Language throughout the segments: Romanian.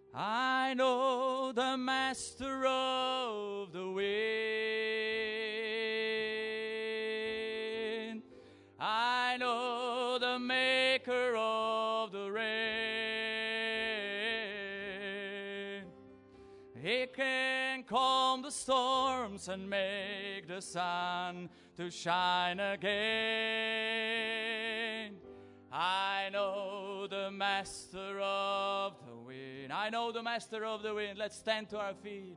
I know the master of the wind. I know the maker of the rain. He can calm the storms and make the sun to shine again. I know the master of the wind. I know the master of the wind. Let's stand to our feet.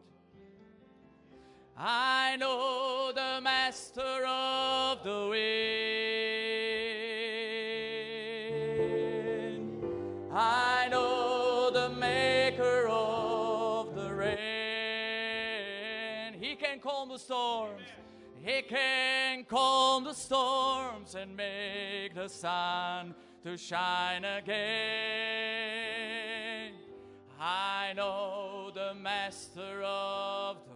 I know the master of the wind. I know the maker of the rain. He can calm the storms. He can calm the storms and make the sun to shine again. I know the master of the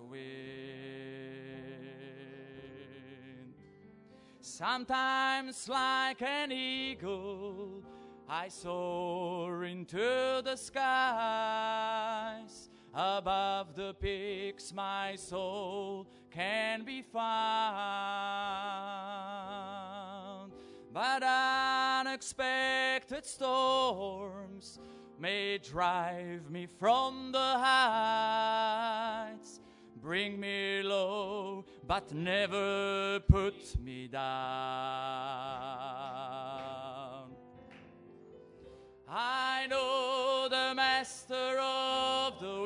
wind. Sometimes like an eagle, I soar into the skies. Above the peaks my soul can be found. But unexpected storms may drive me from the heights, bring me low, but never put me down. I know the master of the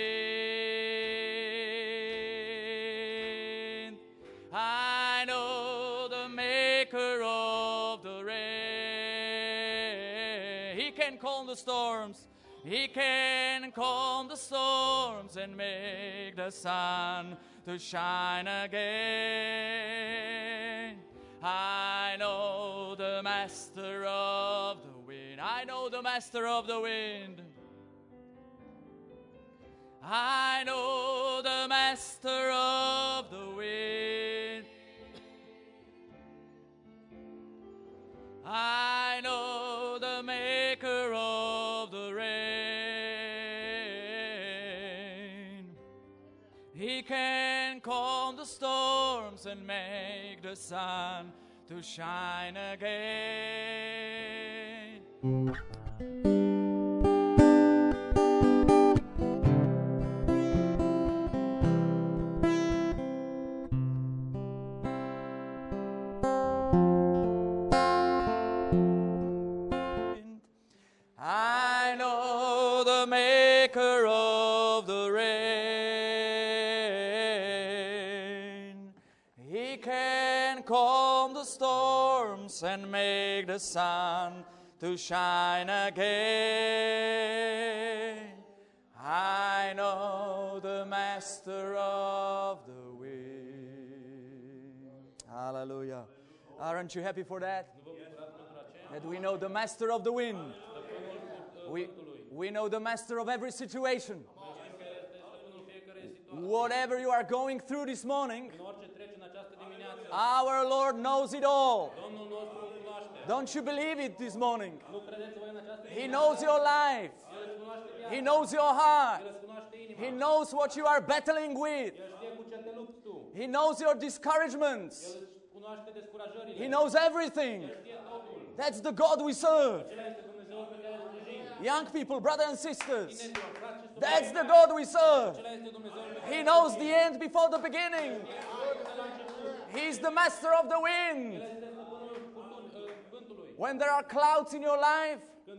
wind. I know the maker of the rain. He can calm the storms. He can calm the storms and make the sun to shine again. I know the master of the wind. I know the master of the wind. I know the master of the wind. I know the maker of the rain. He can calm the storms and make the sun to shine again. I know the maker of the rain. He can calm the storms and make the sun to shine again. I know the master of the wind. Hallelujah. Aren't you happy for that? That we know the master of the wind. We know the master of every situation. Whatever you are going through this morning, our Lord knows it all. Don't you believe it this morning? He knows your life. He knows your heart. He knows what you are battling with. He knows your discouragements. He knows everything. That's the God we serve. Young people, brothers and sisters, that's the God we serve. He knows the end before the beginning. He's the master of the wind. When there are clouds in your life,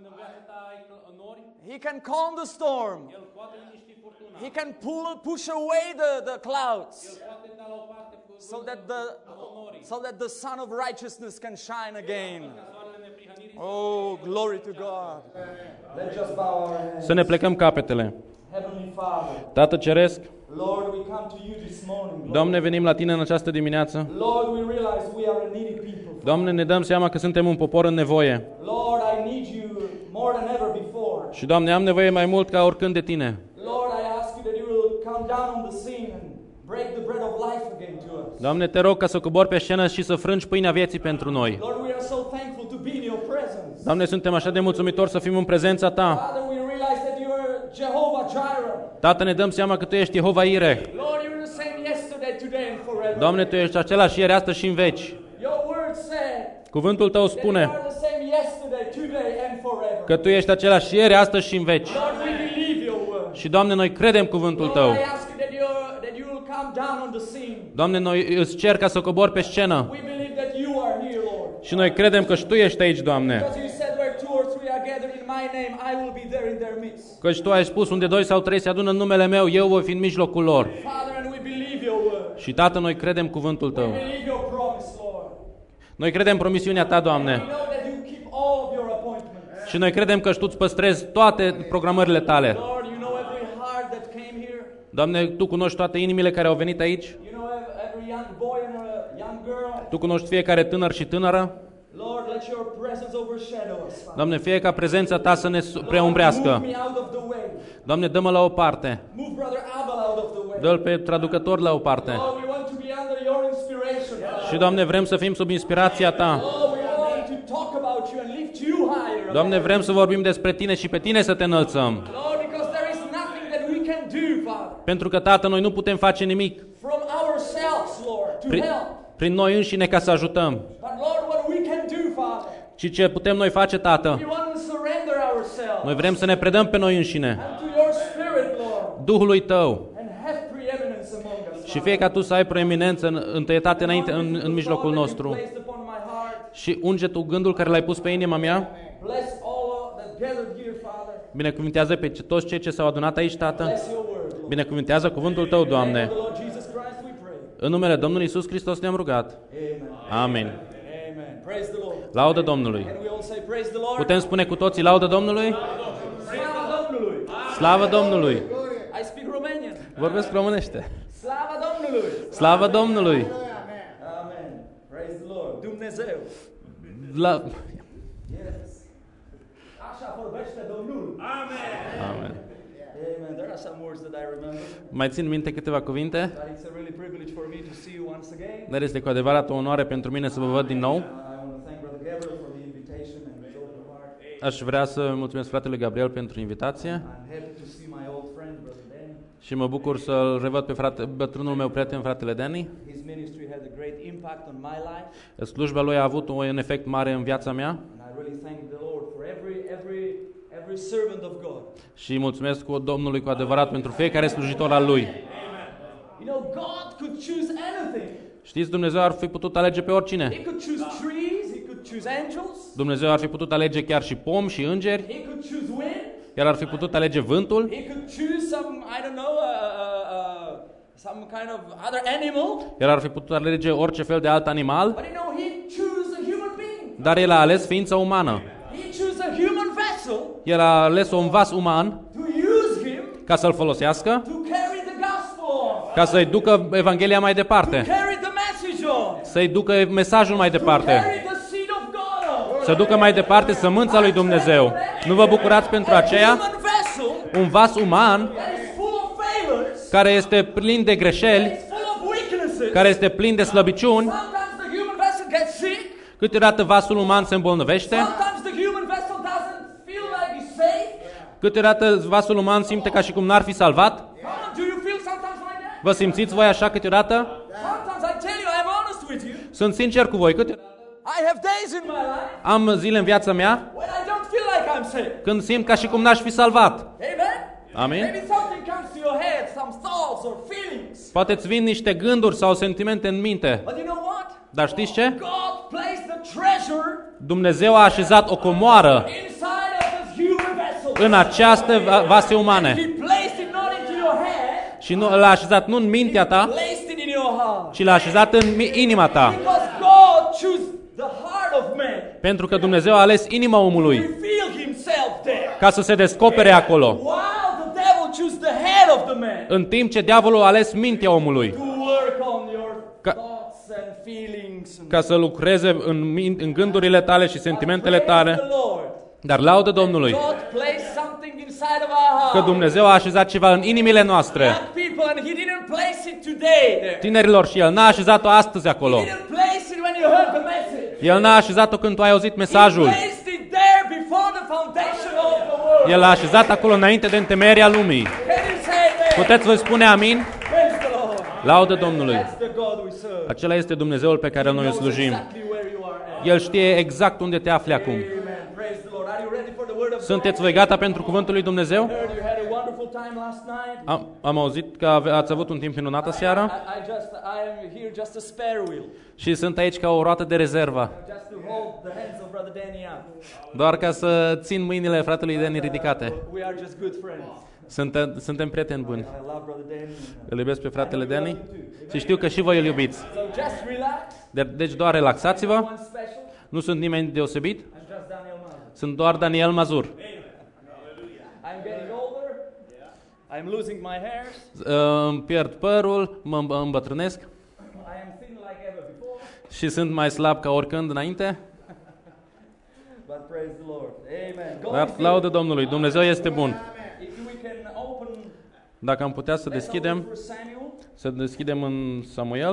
He can calm the storm. He can push away the clouds so that the sun of righteousness can shine again. Oh, glory to God. Să ne plecăm capetele. Tată Ceresc, Doamne, venim la Tine în această dimineață. Doamne, ne dăm seama că suntem un popor în nevoie. Și, Doamne, am nevoie mai mult ca oricând de Tine. Doamne, Te rog ca să cobori pe scenă și să frângi pâinea vieții pentru noi. Doamne, suntem așa de mulțumitori să fim în prezența Ta. Tată, ne dăm seama că Tu ești Jehova Ire. Lord, you're the same yesterday, today and forever. Doamne, Tu ești același ieri, astăzi și în veci. Your word said Cuvântul Tău that you spune are the same yesterday, today and forever. că Tu ești același ieri, astăzi și în veci. Lord, we believe your word. Și, Doamne, noi credem cuvântul Tău. Lord, I ask you that you will come down on the scene. Doamne, noi îți cer ca să cobori pe scenă. We believe that you are here, Lord. Și noi credem că și Tu ești aici, Doamne. Because you said where two or three are gathered in my name, I will be there in their midst. Căci Tu ai spus, unde 2 sau 3 se adună în numele Meu, Eu voi fi în mijlocul lor. Father, and we believe your word. Și, Tată, noi credem cuvântul We Tău. believe your promise, Lord. Noi credem promisiunea Ta, Doamne. We know that you keep all of your appointments. Și noi credem că și Tu îți păstrezi toate programările Tale. Lord, you know every heart that came here. Doamne, Tu cunoști toate inimile care au venit aici. You know every young boy and young girl. Tu cunoști fiecare tânăr și tânără. Lord, let your presence overshadow us, Father. Doamne, fie ca prezența Ta să ne preumbrească. Move me out of the way. Doamne, dă-mă la o parte. Move Brother Abel out of the way. Dă-l pe traducător la o parte. Lord, we want to be under your inspiration, Father. Și, Doamne, vrem să fim sub inspirația Ta. Lord, we want to talk about you and lift you higher. Doamne, vrem să vorbim despre Tine și pe Tine să Te înălțăm. Lord, because there is nothing that we can do, Father, Pentru că, Tată, noi nu putem face nimic from ourselves, Lord, to help. prin noi înșine ca să ajutăm. But Lord, what we can do, Father, Ci ce putem noi face, Tată? we want to surrender ourselves Noi vrem să ne predăm pe noi înșine, and to your Spirit, Lord, Duhului Tău. and have preeminence among us. Și fie ca Tu să ai preeminență, întâietate înainte, în mijlocul nostru. Și unge Tu gândul care L-ai pus pe inima mea. Bless all that gathered here, Father. Binecuvintează pe toți cei ce s-au adunat aici, Tată. Bless your word, Lord. Binecuvintează cuvântul Tău, In the name Doamne. of the Lord Jesus Christ we pray. În numele Domnului Iisus Hristos ne-am rugat. Amen. Amin. Amen. Praise the Lord. Laudă Domnului. Can we all say praise the Lord? Putem spune cu toții laudă Domnului? Slava Domnului. Slavă Domnului! I speak Romanian. Vorbesc românește. Slava Domnului. Slavă Domnului! Amen. Praise the Lord. Dumnezeu. La... Yes. Așa vorbește Domnul. Amen. Amen. There are some words that I remember. Mai țin minte câteva cuvinte, But it's a really privilege for me to see you once again. dar este cu adevărat o onoare pentru mine să vă văd din nou. I want to thank Brother Gabriel for the invitation and his open heart. Aș vrea să mulțumesc fratelui Gabriel pentru invitație I'm happy to see my old friend, Brother Danny. și mă bucur să-l revăd pe bătrânul meu prieten, fratele Danny. His ministry had a great impact on my life. Slujba lui a avut un efect mare în viața mea And I really thank the Lord for every servant of God. și mulțumesc Domnului cu adevărat pentru fiecare slujitor al lui. You know, God could choose anything. Știți, Dumnezeu ar fi putut alege pe oricine. He could choose trees, he could choose angels, Dumnezeu ar fi putut alege chiar și pomi și îngeri, he could choose wind, iar ar fi putut alege vântul, he could choose some, I don't know, some kind of other animal. iar ar fi putut alege orice fel de alt animal, But you know, he chose a human being. dar el a ales ființa umană. He chose a human vessel El a ales un vas uman to use him ca să-l folosească, to carry the gospel on, ca să-i ducă Evanghelia mai to departe, carry the message on, să-i ducă mesajul mai to departe, carry the seed of God on. să ducă mai departe sămânța lui Dumnezeu. Nu vă bucurați pentru A aceea? human vessel Un vas uman that is full of failures, care este plin de that greșeli, is full of weaknesses. care este plin de slăbiciuni. Sometimes the human vessel gets sick. Câteodată vasul uman se îmbolnăvește, Sometimes the human vessel doesn't feel like he's safe. câteodată vasul uman simte ca și cum n-ar fi salvat. Come on, do you feel sometimes like that? Vă simțiți voi așa câteodată? Sometimes I tell you, I'm honest with you. Sunt sincer cu voi, câteodată I have days in my life am zile în viața mea when I don't feel like I'm safe. când simt ca și cum n-aș fi salvat. Amen? Amin? Maybe something comes to your head, some thoughts or feelings. Poate îți vin niște gânduri sau sentimente în minte. But you know what? Dar știți ce? God placed the treasure Dumnezeu a așezat o comoară inside of this human vessel. în această vase umane. He placed it not into your head, Și nu l-a așezat nu în mintea ta, placed it in your heart. ci l-a așezat în inima ta. Because God chose the heart of man. Pentru că Dumnezeu a ales inima omului Reveal himself there. ca să se descopere acolo. While the devil chose the head of the man În timp ce diavolul a ales mintea omului to work on your Ca- thoughts and feelings. ca să lucreze în gândurile tale și sentimentele tale. Praise the Lord. Dar laudă Domnului God placed something inside of our heart. că Dumnezeu a așezat ceva în inimile noastre. Young people, and He didn't place it today there. Tinerilor, și El n-a așezat-o astăzi He acolo. didn't place it when you heard the message. El n-a așezat-o când tu ai auzit He mesajul. placed it there before the foundation of the world. El a așezat acolo înainte de întemeierea lumii. Can Puteți voi spune amin? Praise the Lord. Laudă Domnului. That's the God we serve. Acela este Dumnezeul pe care noi îl slujim. Exactly where you are at. El știe exact unde te afli acum. Amen. Praise the Lord. Are you ready for the word of Sunteți God? voi gata pentru cuvântul lui Dumnezeu? I heard you had a wonderful time last night. Am auzit că ați avut un timp minunat aseară I am here just a spare wheel, și sunt aici ca o roată de rezervă, just to hold the hands of Brother Danny up. doar ca să țin mâinile fratelui Danny ridicate. We are just good friends. Suntem prieteni buni. I love Brother Danny. Îl iubesc pe fratele Danny și știu că și voi îl iubiți. So just relax. Deci doar relaxați-vă, One special. nu sunt nimeni deosebit, I'm just Daniel Mazur. sunt doar Daniel Mazur. I'm getting older. I'm losing my hairs. Îmi pierd părul, mă îmbătrânesc I am thin like ever before. și sunt mai slab ca oricând înainte. But praise the Lord. Amen. God Dar is laudă good. Domnului, Dumnezeu este bun. If we can open, Dacă am putea să let's deschidem, open for Samuel să deschidem în Samuel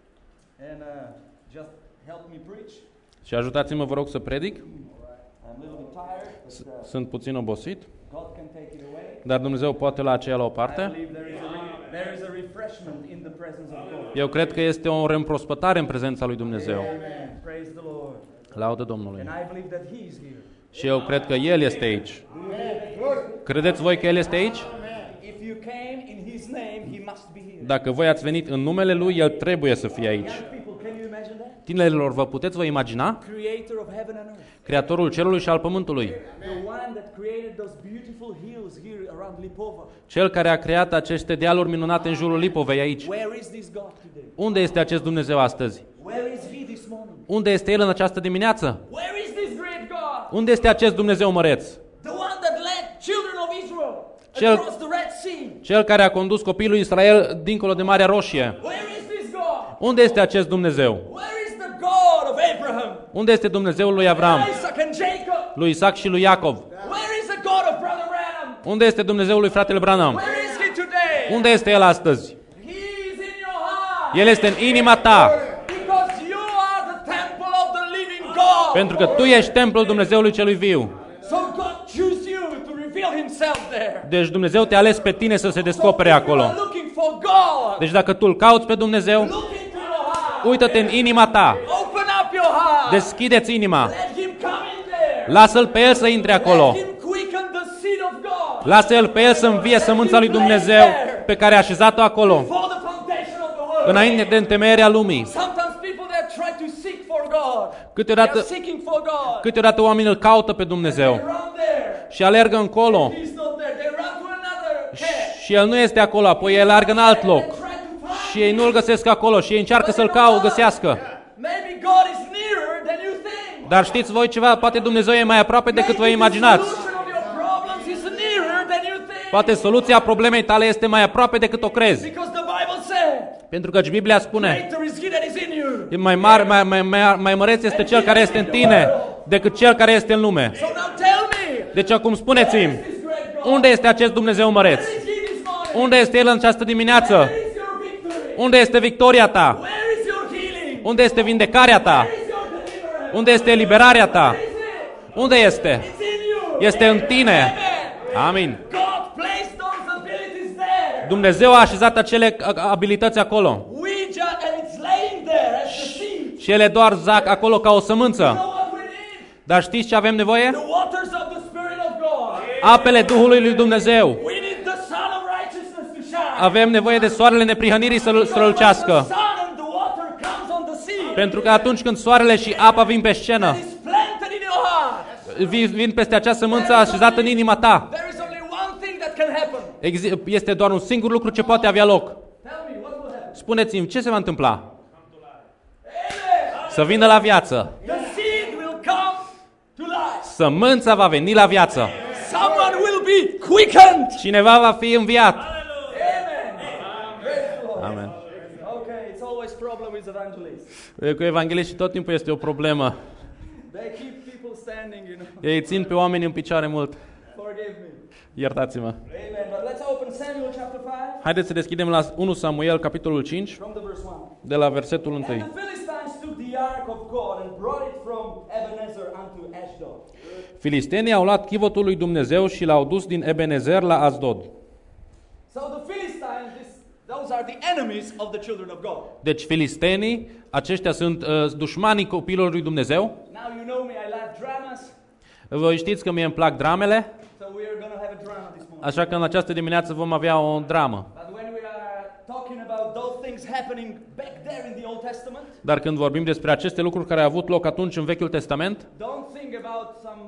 and just help me preach. și ajutați-mă, vă rog, să predic. I'm a little bit tired, but Sunt puțin obosit, God can take it away. dar Dumnezeu poate lua aceea la o I parte. believe there is a refreshment in the presence of God. Eu cred că este o reîmprospătare în prezența lui Dumnezeu. Amen. Praise the Lord. Laudă Domnului. And I believe that He is here. Și eu cred că El este aici. Credeți voi că El este aici? If you came in His name, He must be here. Dacă voi ați venit în numele Lui, El trebuie să fie aici. Young people, can you imagine that? Tinerilor, vă puteți vă imagina? Creator of heaven and earth. Creatorul cerului și al pământului. The one that created those beautiful hills here around Lipova. Cel care a creat aceste dealuri minunate în jurul Lipovei aici. Where is this God today? Unde este acest Dumnezeu astăzi? Where is He this morning? Unde este El în această dimineață? Where is this great God? Unde este acest Dumnezeu măreț? The one that led children of Israel Cel- across the Red Sea. Cel care a condus copilul Israel dincolo de Marea Roșie. Where is this God? Unde este acest Dumnezeu? Where is the God of Abraham, Unde este Dumnezeul lui Avram, Isaac and Jacob? lui Isaac și lui Iacov? Where is the God of Brother Branham? Unde este Dumnezeul lui fratele Branham? Where is He today? Unde este El astăzi? He is in your heart. El este în inima ta, Because you are the temple of the living God. pentru că tu ești templul Dumnezeului celui viu. So God choose you to reveal Himself there. Deci Dumnezeu te-a ales pe tine să se descopere So if you acolo. are looking for God, Deci dacă tu îl cauți pe Dumnezeu, look into your heart. uită-te în inima ta, Open up your heart. deschideți inima, Let Him come in there. lasă-L pe El să intre acolo, Let Him quicken the seed of God. lasă-L pe El să învie sămânța lui Dumnezeu pe care a așezat-o acolo, For the foundation of the world. înainte de întemeierea lumii. Sometimes people they try to seek for God. Câteodată, They are seeking for God. câteodată oamenii îl caută pe Dumnezeu They run there. și alergă încolo He's not there. They run to another camp. și El nu este acolo, apoi El alergă în alt loc They try to find și ei nu îl găsesc acolo și ei încearcă să-l găsească. Maybe God is nearer than you think. Dar știți voi ceva? Poate Dumnezeu e mai aproape decât vă Maybe the imaginați. solution of your problems is nearer than you think. Poate soluția problemei tale este mai aproape decât o crezi. Because the Bible said, Pentru că Biblia spune, greater is He that is in you. e mai măreț este cel care este în tine decât cel care este în lume. So now tell me, Deci acum spuneți-mi, this great God, unde este acest Dumnezeu măreț? where is He this morning? Unde este El în această dimineață? Where is your victory? Unde este victoria ta? Where is your healing? Unde este vindecarea ta? Where is your deliverance? Unde este eliberarea ta? Where is it? Unde este? It's in you. Este în tine. Amen. Amin. God placed those abilities there. Dumnezeu a așezat acele abilități acolo And it's laying there as the seed. și ele doar zac acolo ca o sămânță. You know what we need? Dar știți ce avem nevoie? The waters of the Spirit of God. Apele Duhului lui Dumnezeu. We need the sun of righteousness to shine. Avem nevoie de soarele neprihănirii să strălucească. When the sun and the water comes on the seed, Pentru că atunci când soarele și apa vin pe scenă, it's planted in your heart. vin peste acea sămânță așezată în inima ta. There is only one thing that can happen. Este doar un singur lucru ce poate avea loc. Tell me what will happen. Spuneți-mi, ce se va întâmpla? Amen. Să vină la viață. The seed will come to life. Sămânța va veni la viață. Someone will be quickened. Cineva va fi înviat. Amen. Praise the Lord. Amen. Okay, it's always problem with evangelists. Cu evangeliștii tot timpul este o problemă. They keep people standing, you know. Ei țin pe oameni în picioare mult. Forgive me. Iertați-mă. Amen. But let's open Samuel chapter 5 Haideți să deschidem la 1 Samuel, capitolul 5, from the verse 1. de la versetul 1. And the Philistines took the ark of God and brought it from Ebenezer unto Ashdod. Filistenii au luat chivotul lui Dumnezeu și l-au dus din Ebenezer la Asdod. So the Philistines those are the enemies of the children of God. Deci filistenii, aceștia sunt dușmanii copiilor lui Dumnezeu. Now you know me, I love dramas. Voi știți că mie îmi plac dramele, So we are going to have a drama this morning. așa că în această dimineață vom avea o dramă. But when we are talking about those things happening back there in the Old Testament, Dar când vorbim despre aceste lucruri care au avut loc atunci în Vechiul Testament, don't think about some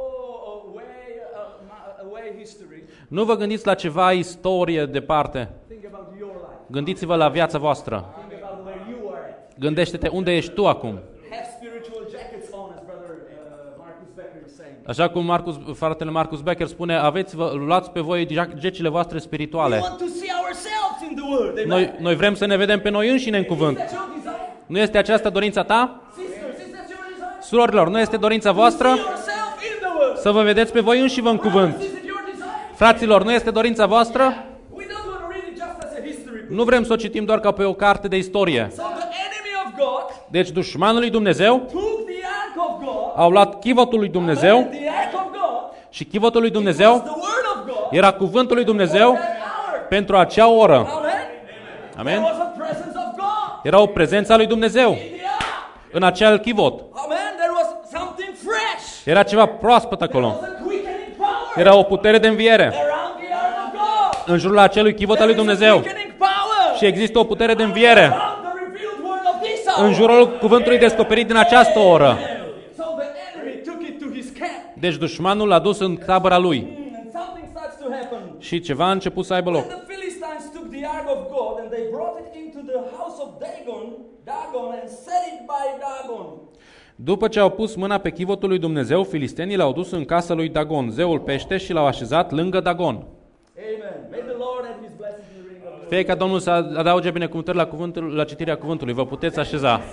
away history. nu vă gândiți la ceva istorie departe. Think about your life. Gândiți-vă la viața voastră. Think about where you are at. Gândește-te unde ești tu acum. Have spiritual jackets on, as brother Marcus Becker is saying. Așa cum fratele Marcus Becker spune, luați pe voi gecile voastre We spirituale. want to see ourselves in the Word. Amen. Noi vrem să ne vedem pe noi înșine în Is cuvânt. that your desire? Nu este aceasta dorința ta? Sisters, is that your desire? Surorilor, nu este dorința See voastră yourself in the Word. să vă vedeți pe voi înși vă în cuvânt? Is it your desire? Fraților, nu este dorința voastră? We don't want to read it just as a history book. Nu vrem să o citim doar ca pe o carte de istorie. So the enemy of God Deci dușmanul lui Dumnezeu took the ark of God. au luat chivotul lui Dumnezeu And the ark of God și chivotul lui was Dumnezeu the word of God. era cuvântul lui Dumnezeu That hour. pentru acea oră. Amen. There Amen? was a presence of God Era o prezență a lui Dumnezeu in the ark. în acel chivot. Amen. There was something fresh. Era ceva proaspăt There acolo. was a quickening power Era o putere de înviere around the ark of God. în jurul acelui chivot al lui There is a Dumnezeu. quickening power Și există o putere de înviere around the revealed word of this hour. în jurul cuvântului descoperit din această oră. So the enemy took it to his camp. Deci dușmanul l-a dus în tabăra lui And something starts to happen. și ceva a început să aibă When loc. the Philistines took the ark of God and they brought it into the house of Dagon and set it by Dagon. După ce au pus mâna pe chivotul lui Dumnezeu, filistenii l-au dus în casa lui Dagon, zeul pește, și l-au așezat lângă Dagon. Amen. May the Lord add his blessings in the reading of the Fie ca Domnul să adauge binecuvântări la citirea cuvântului. Vă puteți așeza. Amen.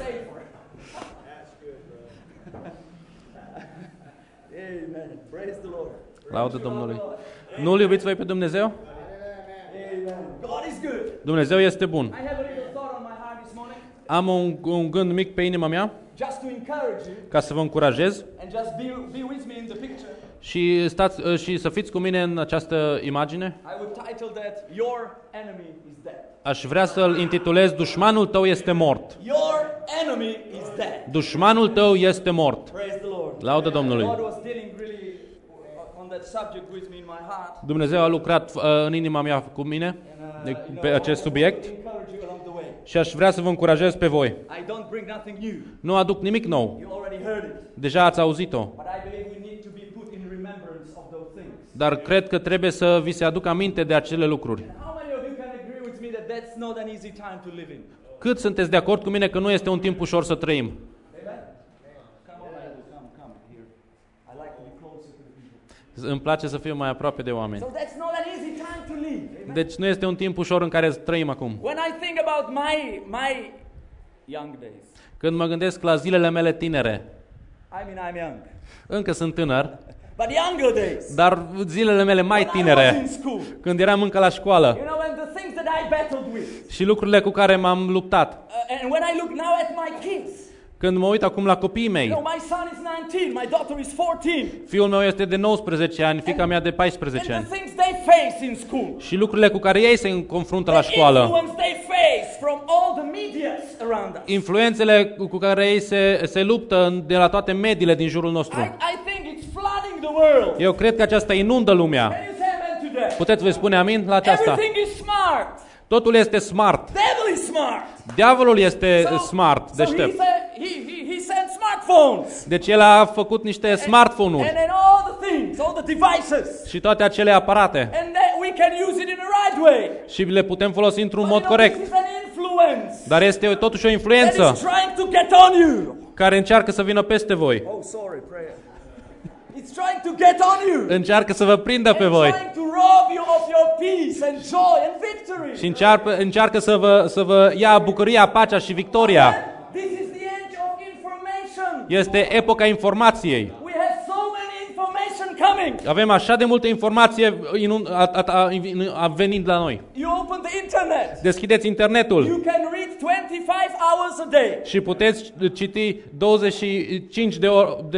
Praise the Lord. Laudă Domnului. Nu-L iubiți voi pe Dumnezeu? Amen. God is good. Dumnezeu este bun. I have a little thought on my heart this morning, Am un gând mic pe inima mea just to encourage you ca să vă încurajez and just be with me in the picture. și să fiți cu mine în această imagine. I would title that "Your enemy is dead." Aș vrea să-l intitulez Dușmanul tău este mort. Your enemy is dead. Dușmanul tău este mort. Praise the Lord. Laudă Domnului. God was dealing really on that subject with me in my heart. Dumnezeu a lucrat în inima mea cu mine pe acest subiect Encourage you along the way. și aș vrea să vă încurajez pe voi. I don't bring nothing new. Nu aduc nimic nou. You already heard it. Deja ați auzit-o. But I believe we need to be put in remembrance of those things. Dar cred că trebuie să vi se aducă aminte de acele lucruri. How many of you can agree with me that that's not an easy time to live in? Cât sunteți de acord cu mine că nu este un timp ușor să trăim? Amen? Come on, come here. I like to be closer to the people. Îmi place să fiu mai aproape de oameni. So that's not an easy time to live. Amen? Deci nu este un timp ușor în care trăim acum. When I think about my young days, Când mă gândesc la zilele mele tinere, I'm young, încă sunt tânăr, but younger days, dar zilele mele mai when I was in tinere, school, când eram încă la școală you know, and the things that I battled with, și lucrurile cu care m-am luptat. and when I look now at my kids, Când mă uit acum la copiii you mei, know, my son is 19, my daughter is 14, fiul meu este de 19 ani, fiica mea de and 14 ani. the things they face in school, Și lucrurile cu care ei se confruntă la the școală, influence they face from all the medias around us. influențele cu care ei se luptă de la toate mediile din jurul nostru. I think it's flooding the world. Eu cred că aceasta inundă lumea. Can you say amen today? Puteți voi spune amin la aceasta? Everything is smart. Totul este smart. Devil is smart. Diavolul este smart, So deștept. he sent smartphones. Deci el a făcut niște smartphone-uri And all the things, all the devices. și toate acele aparate And that we can use it in the right way. și le putem folosi într-un But mod you know, this corect. is an influence Dar este totuși o that influență is trying to get on you. care încearcă să vină peste voi. Oh, sorry, prayer. It's trying to get on you. Încearcă să vă prindă pe And voi trying to rob you of your peace and joy and victory. și încearcă să vă ia bucuria, pacea și victoria. This is the age of information. Este epoca informației. We have so many information coming. Avem așa de multă informație venind la noi. You open the internet. Deschideți internetul You can read 25 hours a day. și puteți citi 25 de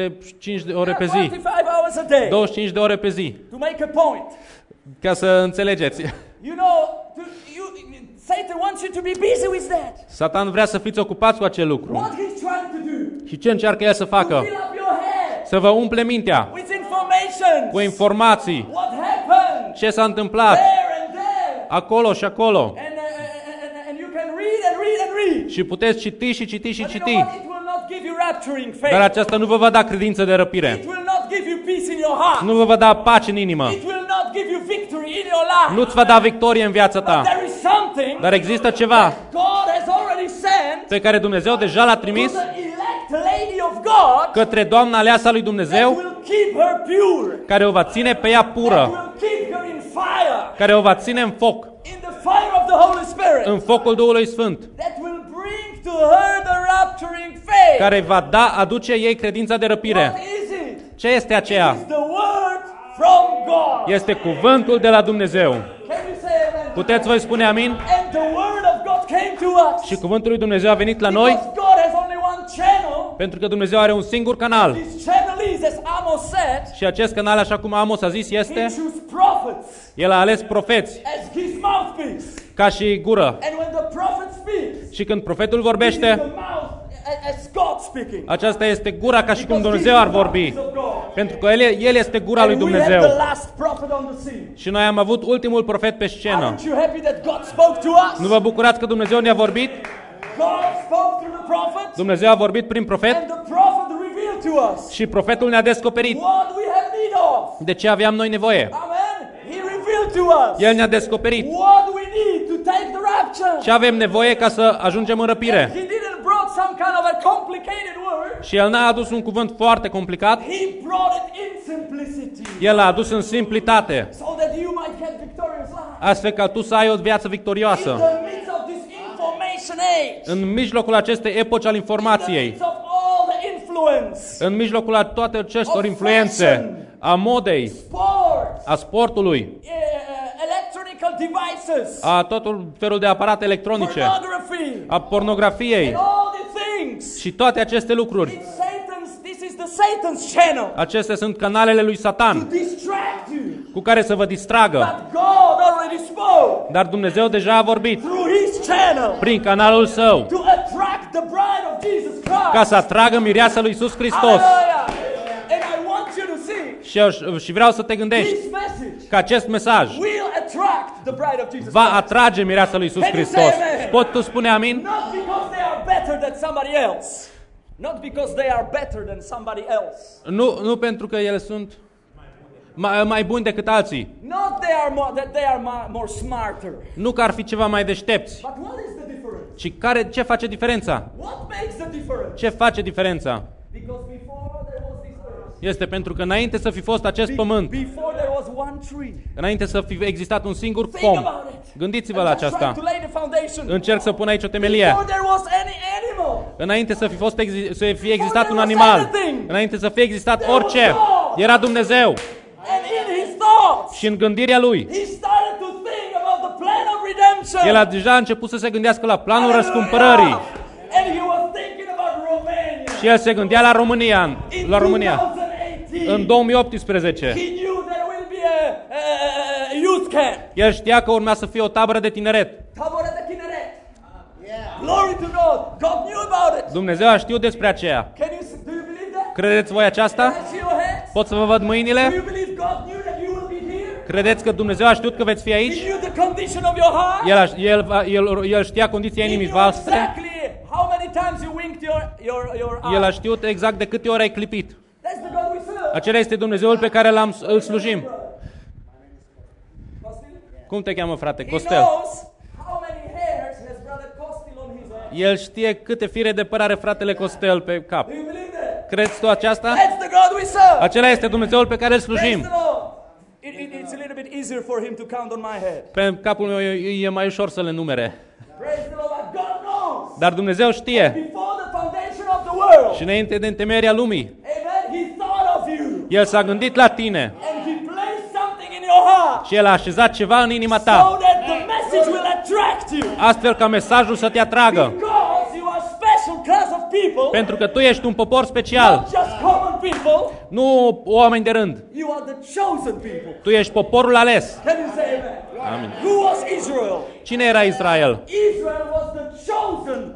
ore pe zi. 25 hours a day. 25 de ore pe zi. To make a point. Ca să înțelegeți. You know, Satan you to be busy with that. Satan vrea să fiți ocupați cu acel lucru. What he's trying to do? Și ce încearcă el să facă? Fill up your head Să vă umple mintea with information. cu informații. What happened? Ce s-a întâmplat There and there. acolo și acolo. And you can read and read and read. Și puteți citi și citi și But you citi. know what? It will not give you rapturing faith. Dar aceasta nu vă va da credință de It răpire. will not give you peace in your heart. Nu vă va da pace în inimă. It will not give you victory in your life. Nu-ți va da victorie în viața But ta. there is something Dar există ceva God has already sent pe care Dumnezeu deja l-a to trimis the elect lady of God către Doamna aleasa lui that Dumnezeu, will keep her pure, care o va ține pe ea that pură, will keep her in fire, care o va ține în foc, in the fire of the Holy Spirit, în focul Duhului Sfânt, that will bring to her the rapturing faith. care va aduce ei credința de răpire. What is it? Ce este aceea? It's the word from God. Este cuvântul de la Dumnezeu. Can you say amen? Puteți voi spune amin? And the word of God came to us. Și cuvântul lui Dumnezeu a venit la noi Because God has only one channel. pentru că Dumnezeu are un singur canal. This channel is, as Amos said, Și acest canal, așa cum Amos a zis, he este, chose prophets el a ales profeți as his mouthpiece. ca și gură. And when the prophet speaks, Și când profetul this is vorbește, the mouth as God speaking. aceasta este gura ca și cum Because Dumnezeu he is ar the vorbi. mouthpiece of God. Pentru că El este gura lui And we have Dumnezeu. the last prophet on the scene. Și noi am avut ultimul profet pe scenă. Aren't you happy that God spoke to us? Nu vă bucurați că Dumnezeu ne-a vorbit? God spoke through the prophet, Dumnezeu a vorbit prin profet and the prophet revealed to us și profetul ne-a descoperit what we have need of. de ce aveam noi nevoie. Amen. He revealed to us El ne-a descoperit what we need to take the rapture. ce avem nevoie ca să ajungem în răpire. He didn't brought some kind of a complicated word. Și El n-a adus un cuvânt foarte complicat, He brought it in simplicity, El l-a adus în simplitate, so that you might get victorious life. astfel ca tu să ai o viață In victorioasă. the midst of this information age, În mijlocul acestei epoci al in the informației, midst of all the influence, în mijlocul a toate acestor influențe, a modei, sports, a sportului, electronical devices, a totul felul de aparate electronice, pornography, a pornografiei and all these things. și toate aceste lucruri. This is the Satan's channel Acestea sunt canalele lui to Satan distract you. cu care să vă distragă. But God already spoke Dar Dumnezeu deja a vorbit through His channel prin canalul Său to attract the bride of Jesus Christ. ca să atragă mireasa lui Iisus Hristos. Hallelujah. And I want you to see Și vreau să te gândești this message că acest mesaj will attract the bride of Jesus va Christ. atrage mireasa lui Iisus Hristos. Poți tu spune amin? Not because they are better than somebody else. Not because they are better than somebody else. Nu pentru că ele sunt mai buni decât alții. Not that they are more smarter. Nu că ar fi ceva mai deștepți. But what is the difference? Ci ce face diferența? What makes the difference? Ce face diferența? Because before there was this earth. Este pentru că înainte să fi fost acest pământ, Before there was one tree. înainte să fi existat un singur Think pom, about it. gândiți-vă la I'm just aceasta. trying to lay the foundation. Încerc să pun aici o temelie. Before there was any animal. Înainte să fi fie existat un animal, înainte să fie existat orice, era Dumnezeu. And in his thoughts, Și în gândirea lui, he started to think about the plan of redemption. el a deja început să se gândească la planul răscumpărării. And he was thinking about Romania. Și el se gândea la România. In La România. 2018, În 2018, he knew there will be a youth camp. el știa că urmea să fie o tabără de tineret. Tabora de Tineret. Glory to God. God knew about it. Dumnezeu a știut despre aceea. Do you believe that? Credeți voi aceasta? Can I see your hands? Pot să vă văd Do mâinile? you believe God knew that you will be here? Credeți că Dumnezeu a știut că veți fi aici? He knew the condition of your heart. El știa condiția He inimii knew voastre. exactly how many times you winked your eye. El a știut exact de câte ori ai clipit. That's the God we serve. Acela este Dumnezeul pe care îl slujim. Cum te cheamă, frate? He Costel. knows how many hairs has brother Costil on his head. El știe câte fire de păr are fratele Costel pe cap. Do you believe that? Crezi tu aceasta? That's the God we serve. Acela este Dumnezeul pe care îl Praise slujim. the Lord. It's a little bit easier for him to count on my head. Pe capul meu e mai ușor să le numere. Praise the Lord. But God knows. Dar Dumnezeu știe. Before the foundation of the world. Și înainte de întemeierea lumii, Amen. He thought of you. El s-a gândit la tine And he placed something in your heart. și El a așezat ceva în inima So ta, that the message will attract you. astfel ca mesajul să te atragă. Because you are special class of people. Pentru că tu ești un popor special, Not just common people. nu oameni de rând. You are the chosen people. Tu ești poporul ales. Can you say amen? Amin. Who was Israel? Cine era Israel? Israel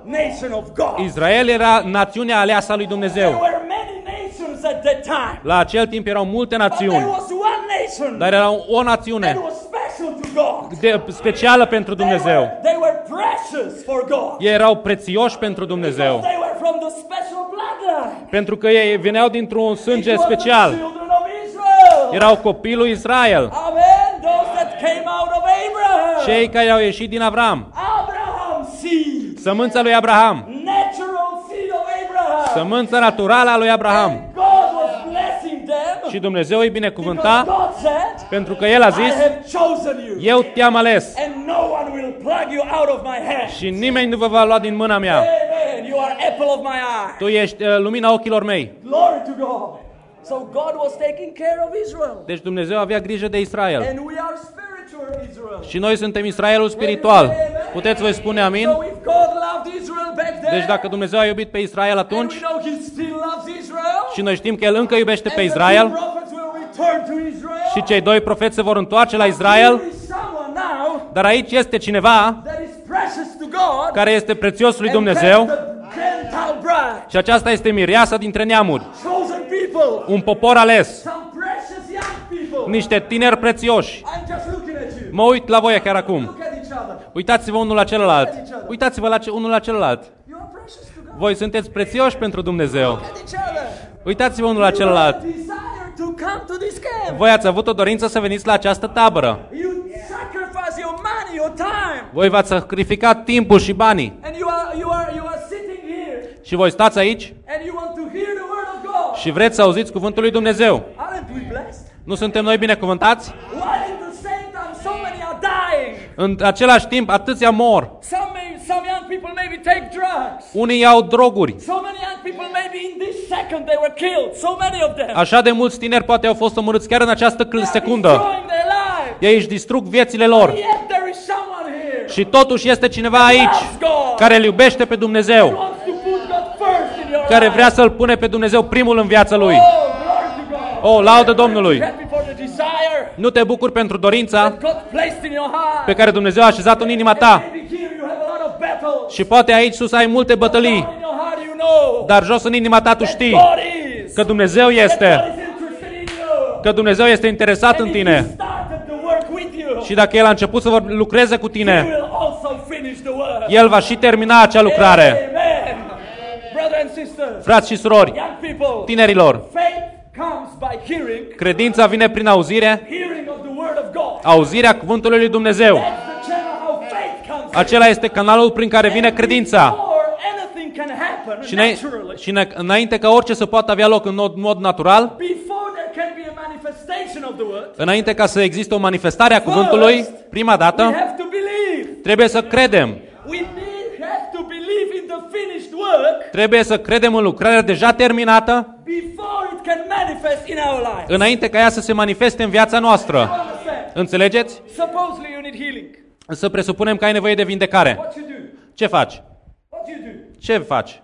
nation of God. Israel era națiunea aleasă a lui Dumnezeu. There were many nations at that time. La acel timp erau multe But there națiuni, was one nation dar era o that națiune was special to God. specială pentru Dumnezeu. They were precious for God. Ei erau prețioși pentru Dumnezeu, They were from the special bloodline. pentru că ei veneau dintr-un sânge It was the special. children of Israel. Erau copiii lui Israel, Amen. Those that came out of Abraham. cei care au ieșit din Avram, Abraham's seed. sămânța lui Abraham, Natural seed of Abraham. sămânța naturală a lui Abraham. God was blessing them. Și Dumnezeu îi binecuvânta Because God said, pentru că El a I zis, have chosen you. eu te-am ales And no one will plug you out of my hand. și nimeni nu vă va lua din mâna mea. Amen. You are apple of my eye. Tu ești lumina ochilor mei. Glory to God. So God was taking care of Israel. Deci Dumnezeu avea grijă de Israel. And we are spiritual Israel. Și noi suntem Israelul spiritual. Puteți voi spune amin? So if God loved Israel back then, Deci dacă Dumnezeu a iubit pe Israel and atunci we know He still loves Israel, și noi știm că El încă iubește pe and the Israel two prophets will return to Israel, și cei doi profeți se vor întoarce la Israel, there is someone now dar aici este cineva that is precious to God, care este prețios lui and Dumnezeu that's the Gentile bride, și aceasta este mireasa dintre neamuri, chosen people, un popor ales, some precious young people. niște tineri prețioși. I'm just looking at you. Mă uit la voi chiar acum. Look at each other. Uitați-vă unul la celălalt. Uitați-vă unul la celălalt. You are precious to God. Voi sunteți prețioși pentru Dumnezeu. Look at each other. Uitați-vă unul la You celălalt. have a desire to come to this camp. Voi ați avut o dorință să veniți la această tabără. You sacrifice your money, your time, Voi v-ați sacrificat timpul și banii. and you are sitting here, Și voi stați aici and you want to hear the word of God. și vreți să auziți cuvântul lui Dumnezeu. Aren't we blessed? Nu suntem noi binecuvântați? While in the same time so many are dying. În același timp, atâția mor. Some young people maybe take drugs. Unii iau droguri. So many young people maybe in this second they were killed. So many of them. Așa de mulți tineri poate au fost omorâți chiar în această They are secundă. destroying their lives. Ei își distrug viețile lor. Yet there is someone here Și totuși este cineva aici care îl iubește pe who Dumnezeu, wants to put God first in your care life. vrea să-L pune pe Dumnezeu primul în viața lui. Oh, glory to God. O, laudă Domnului! Happy for the desire Nu te bucuri pentru dorința that God placed in your heart. pe care Dumnezeu a așezat-o în inima ta. Maybe here you have a lot of battles. Și poate aici sus ai multe bătălii, Down in your heart you know dar jos în inima ta tu that știi God is. că Dumnezeu That God este, is interested in you. că Dumnezeu este interesat în And if He tine. started the work with you, Și dacă El a început să lucreze cu He tine, will also finish the work. El va și termina acea lucrare. Amen. Brothers and sisters, Frați și surori, young people, tinerilor, faith comes by hearing, credința vine prin auzire, hearing of the word of God. auzirea cuvântului lui Dumnezeu. That's the channel how faith comes. Acela este canalul prin care vine credința. Before anything can happen Și, naturally, înainte ca orice să poată avea loc în mod natural, before there can be a manifestation of the word, înainte ca să existe o manifestare a cuvântului, prima we dată have to believe. trebuie să credem. We have to believe in the finished work Trebuie să credem în lucrarea deja terminată, before it can manifest in our life. înainte ca ea să se manifeste în viața noastră. Understand? Înțelegeți? Supposedly you need healing. Să presupunem că ai nevoie de vindecare. What you do? Ce faci? What you do? Ce faci?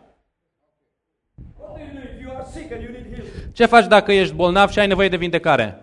What do you do if you are sick and you need healing? Ce faci dacă ești bolnav și ai nevoie de vindecare?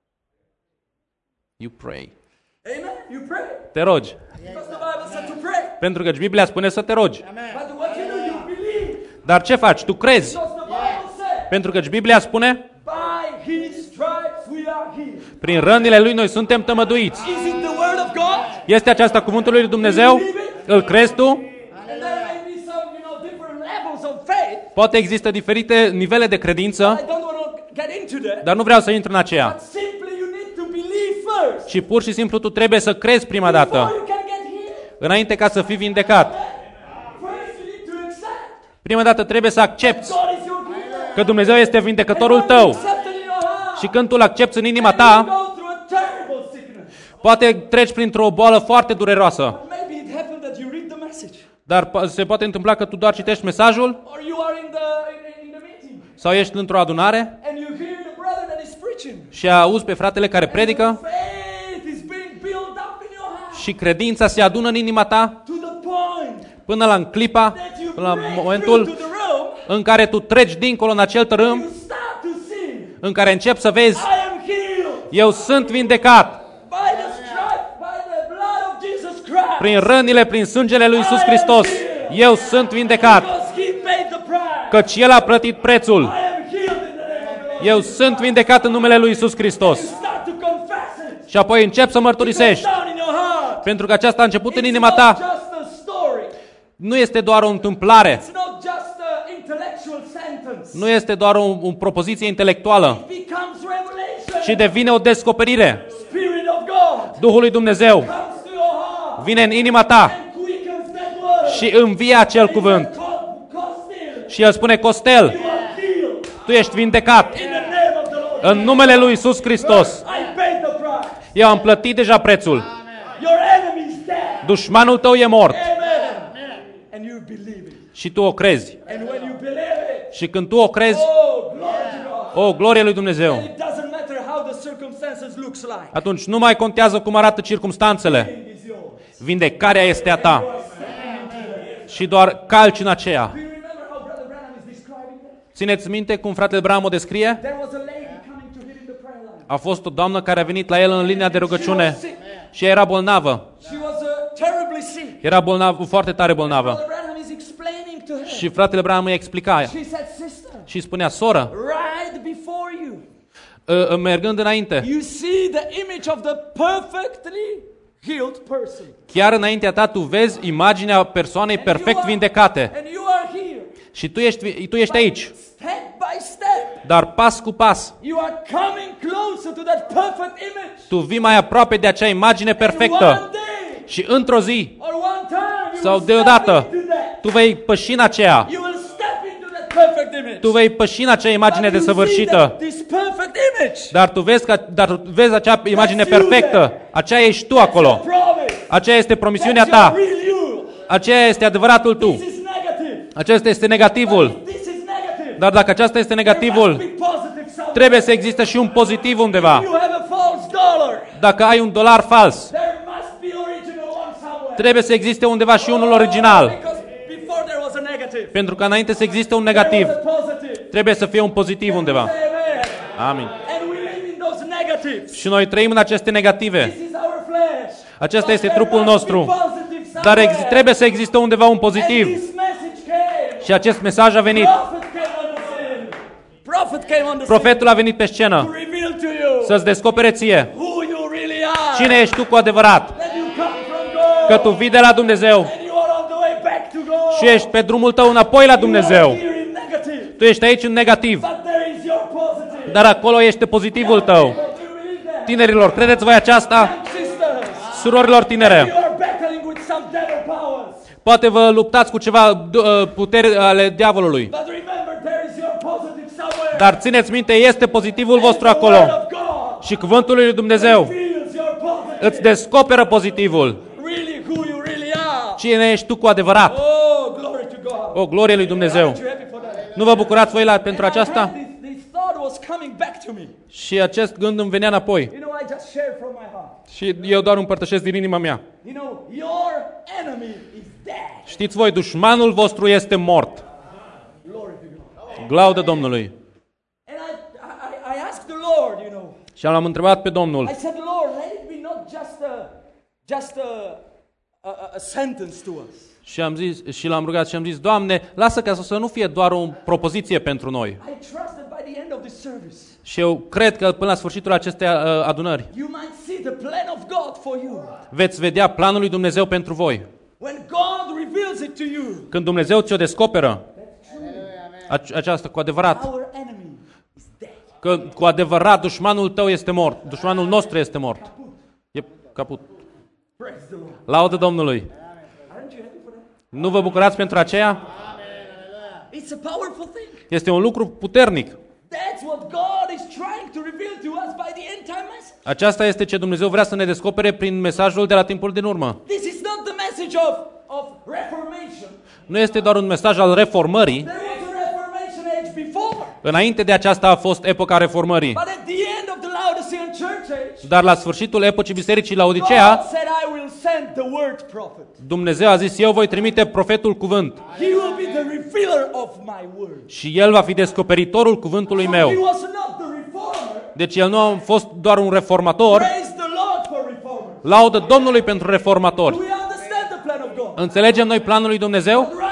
You pray. Amen? You pray. Te rogi. Because the Bible said to pray. Pentru că Biblia spune să te rogi. But what you do, you believe. Dar ce faci? Tu crezi. Because the Bible said, Pentru că Biblia spune, by His stripes we are healed. prin rănile Lui noi suntem tămăduiți. Is it the word of God? Este aceasta cuvântul lui Dumnezeu? Îl crezi tu? And there may be some, different levels of faith. Poate există diferite nivele de credință, I don't want to get into that. dar nu vreau să intru în aceea. But simply you need to believe first. Și pur și simplu tu trebuie să crezi prima Before dată, you can get healed. înainte ca să fii vindecat. First you need to accept Prima dată trebuie să accepti God is your healer. că Dumnezeu este vindecătorul And when you tău. accept it in your heart, Și când tu îl accepti în inima you ta, go through a terrible sickness. poate treci printr-o boală foarte dureroasă. Maybe it happened that you read the message. Dar se poate întâmpla că tu doar citești mesajul Or you are in the meeting sau ești într-o adunare and you hear the brother that is preaching. și auzi pe fratele care predică Faith is being built up in your heart și credința se adună în inima ta to the point până la clipa, that you până la break through momentul to the room. în care tu treci dincolo în acel tărâm, You start to see, în care începi să vezi, I am healed eu sunt vindecat by the blood of Jesus Christ. prin rănile, prin sângele lui Iisus I am Hristos. healed. Eu sunt vindecat, Because he paid the price. căci El a plătit prețul. I am healed in the name of the Lord. Eu sunt vindecat în numele lui Iisus Hristos. Start to confess it. Și apoi încep să It goes mărturisești. down in your heart. Pentru că aceasta a început în It's inima not ta. just a story. Nu este doar o întâmplare. It's not just an intellectual sentence. Nu este doar o propoziție intelectuală. It becomes revelation. Și devine o descoperire. Spirit of God Duhul lui Dumnezeu comes to your heart vine în inima ta and quickens that word. și învie acel cuvânt. Costil, Și el spune, Costel, you are healed tu ești vindecat in the name of the Lord. în numele lui Iisus Hristos. I paid the price. Eu am plătit deja prețul. Your enemy is dead. Dușmanul tău e mort Amen. And you believe it. și tu o crezi. And when you believe it, Și când tu o crezi, oh, glory to God. o glorie lui Dumnezeu, And it doesn't matter how the circumstances looks like. atunci nu mai contează cum arată circumstanțele. It is yours. Vindecarea este a ta. Și doar calci în aceea. Do you remember how Brother Branham is describing it? Țineți minte cum fratele Branham o descrie? There was a lady coming to him in the prayer line. A fost o doamnă care a venit la el în linia de rugăciune și ea era bolnavă. She was terribly sick. Era bolnavă, foarte tare bolnavă. Brother Branham is explaining to her. Și fratele Branham îi explica She said, sister, și spunea, soră, right before you, mergând înainte, you see the image of the perfectly healed person. chiar înaintea ta tu vezi imaginea persoanei perfect vindecate. And you are here. Și tu ești aici, Step by step, dar pas cu pas. you are coming closer to that perfect image. Tu vii mai aproape de acea imagine And one perfectă. day, Și într-o zi, or one time, you sau will deodată, step into that. tu vei păși în aceea. You will step into that perfect image. Tu vei păși în acea imagine But you see desăvârșită. that this perfect image. Dar tu vezi acea imagine perfectă. Aceea ești tu acolo. Promise. Aceea este promisiunea That's your ta. real you. Aceea este adevăratul tu. This is negative. Acesta este negativul. This is negative. Dar dacă aceasta este There must negativul, be positive somewhere. trebuie să existe și un pozitiv undeva. You have a false dollar. Dacă ai un dolar fals, There must be original one somewhere. trebuie să existe undeva și unul original. Because before there was a negative. Pentru că înainte să existe un There negativ, was a positive. trebuie să fie un pozitiv undeva. Say amen. Amin. And we live in those negatives. Și noi trăim în aceste negative. This is our flesh. Acesta But este there trupul must be nostru. positive Dar somewhere. trebuie să existe undeva un And pozitiv. this message came. Și acest mesaj a venit. Prophet came on the scene. Prophet came on the scene Profetul a venit pe to scenă reveal to you să-ți descopere ție who you really are. cine ești tu cu adevărat. That you come from God. Că tu vii de la Dumnezeu And you are on the way back to God. și ești pe drumul tău înapoi la Dumnezeu. You are here in negative. Tu ești aici în negativ, But there is your positive. dar acolo este pozitivul tău. But you believe that? Tinerilor, credeți voi aceasta? Young sisters, Surorilor tinere, you are battling with some devil powers. poate vă luptați cu ceva puteri ale diavolului. But remember, there is your positive somewhere. Dar țineți minte, este pozitivul vostru And the word acolo. of God Și cuvântul lui Dumnezeu reveals your positive. îți descoperă pozitivul. Really who you really are. Cine ești tu cu adevărat? Oh, glory to God. O glorie lui Dumnezeu. Aren't you happy for that? Nu vă bucurați voi pentru And I aceasta? had this thought was coming back to me. Și acest gând îmi venea înapoi. You know, I just shared from my heart. Și eu doar împărtășesc din inima mea. You know, your enemy is dead. Știți voi, dușmanul vostru este mort. Glory to God. Glaudă Domnului. And I asked the Lord, you know. Și l-am întrebat pe Domnul. I said, Lord, let it be not just a sentence to us. Și l-am rugat și am zis, Doamne, lasă ca să nu fie doar o propoziție pentru noi. I trust that by the end of this service, Și eu cred că până la sfârșitul acestei adunări you might see the plan of God for you. veți vedea planul lui Dumnezeu pentru voi. When God reveals it to you, Când Dumnezeu ți-o descoperă, aceasta cu adevărat, our enemy is dead. că cu adevărat dușmanul tău este mort, dușmanul nostru este mort. E caput. Praise the Lord. Laudă Domnului. Aren't you happy for that? Nu vă bucurați pentru aceea? It's a powerful thing. Este un lucru puternic. That's what God is trying to reveal to us by the end time message. Aceasta este ce Dumnezeu vrea să ne descopere prin mesajul de la timpul din urmă. This is not the message of reformation. Nu este doar un mesaj al reformării. There was a reformation age before. Înainte de aceasta a fost epoca reformării. But at the end of the Laodicean church age, Dar la sfârșitul epocii bisericii Laodicea, God said, I will send the word prophet. Dumnezeu a zis, eu voi trimite profetul cuvânt. He will be the revealer of my word. Și el va fi descoperitorul cuvântului So meu. he was not the reformer. Deci el nu a fost doar un reformator. Praise the Lord for reformers. Laudă Domnului pentru reformatori. Do we understand the plan of God? Înțelegem noi planul lui Dumnezeu? But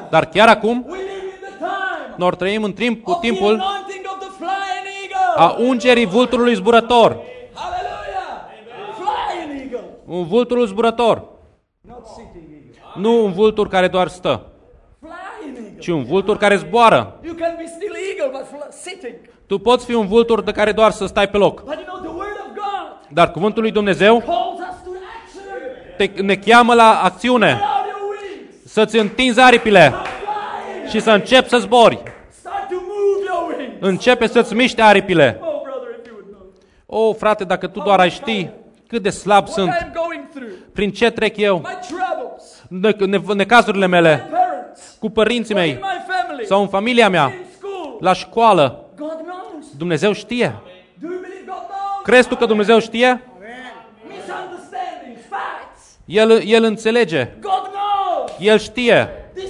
Dar chiar acum, we live in the time noi trăim în timpul of the anointing of the flying a eagle. ungerii vulturului zburător. Hallelujah. Flying eagle. Un vultur zburător. Not sitting eagle. Nu un vultur care doar stă, Flying eagle. ci un vultur care zboară. You can be still eagle, but sitting. Tu poți fi un vultur de care doar să stai pe loc. But you know, the word of God Dar cuvântul lui Dumnezeu calls us to action. ne cheamă la acțiune. Put out your wings. Să-ți întinzi aripile Flying. și să începi să zbori. Start to move your wings. Începe să-ți miște aripile. Oh, brother, if you would know. O, frate, dacă tu doar ai ști cât de slab What sunt, I'm going through. prin ce trec eu, My troubles. necazurile mele, Parents. cu părinții In mei my family. sau în familia mea, In school. la școală, God knows. Dumnezeu știe. Do you believe God knows? Crezi tu că Dumnezeu știe? Misunderstandings, facts. El înțelege. God knows. El știe.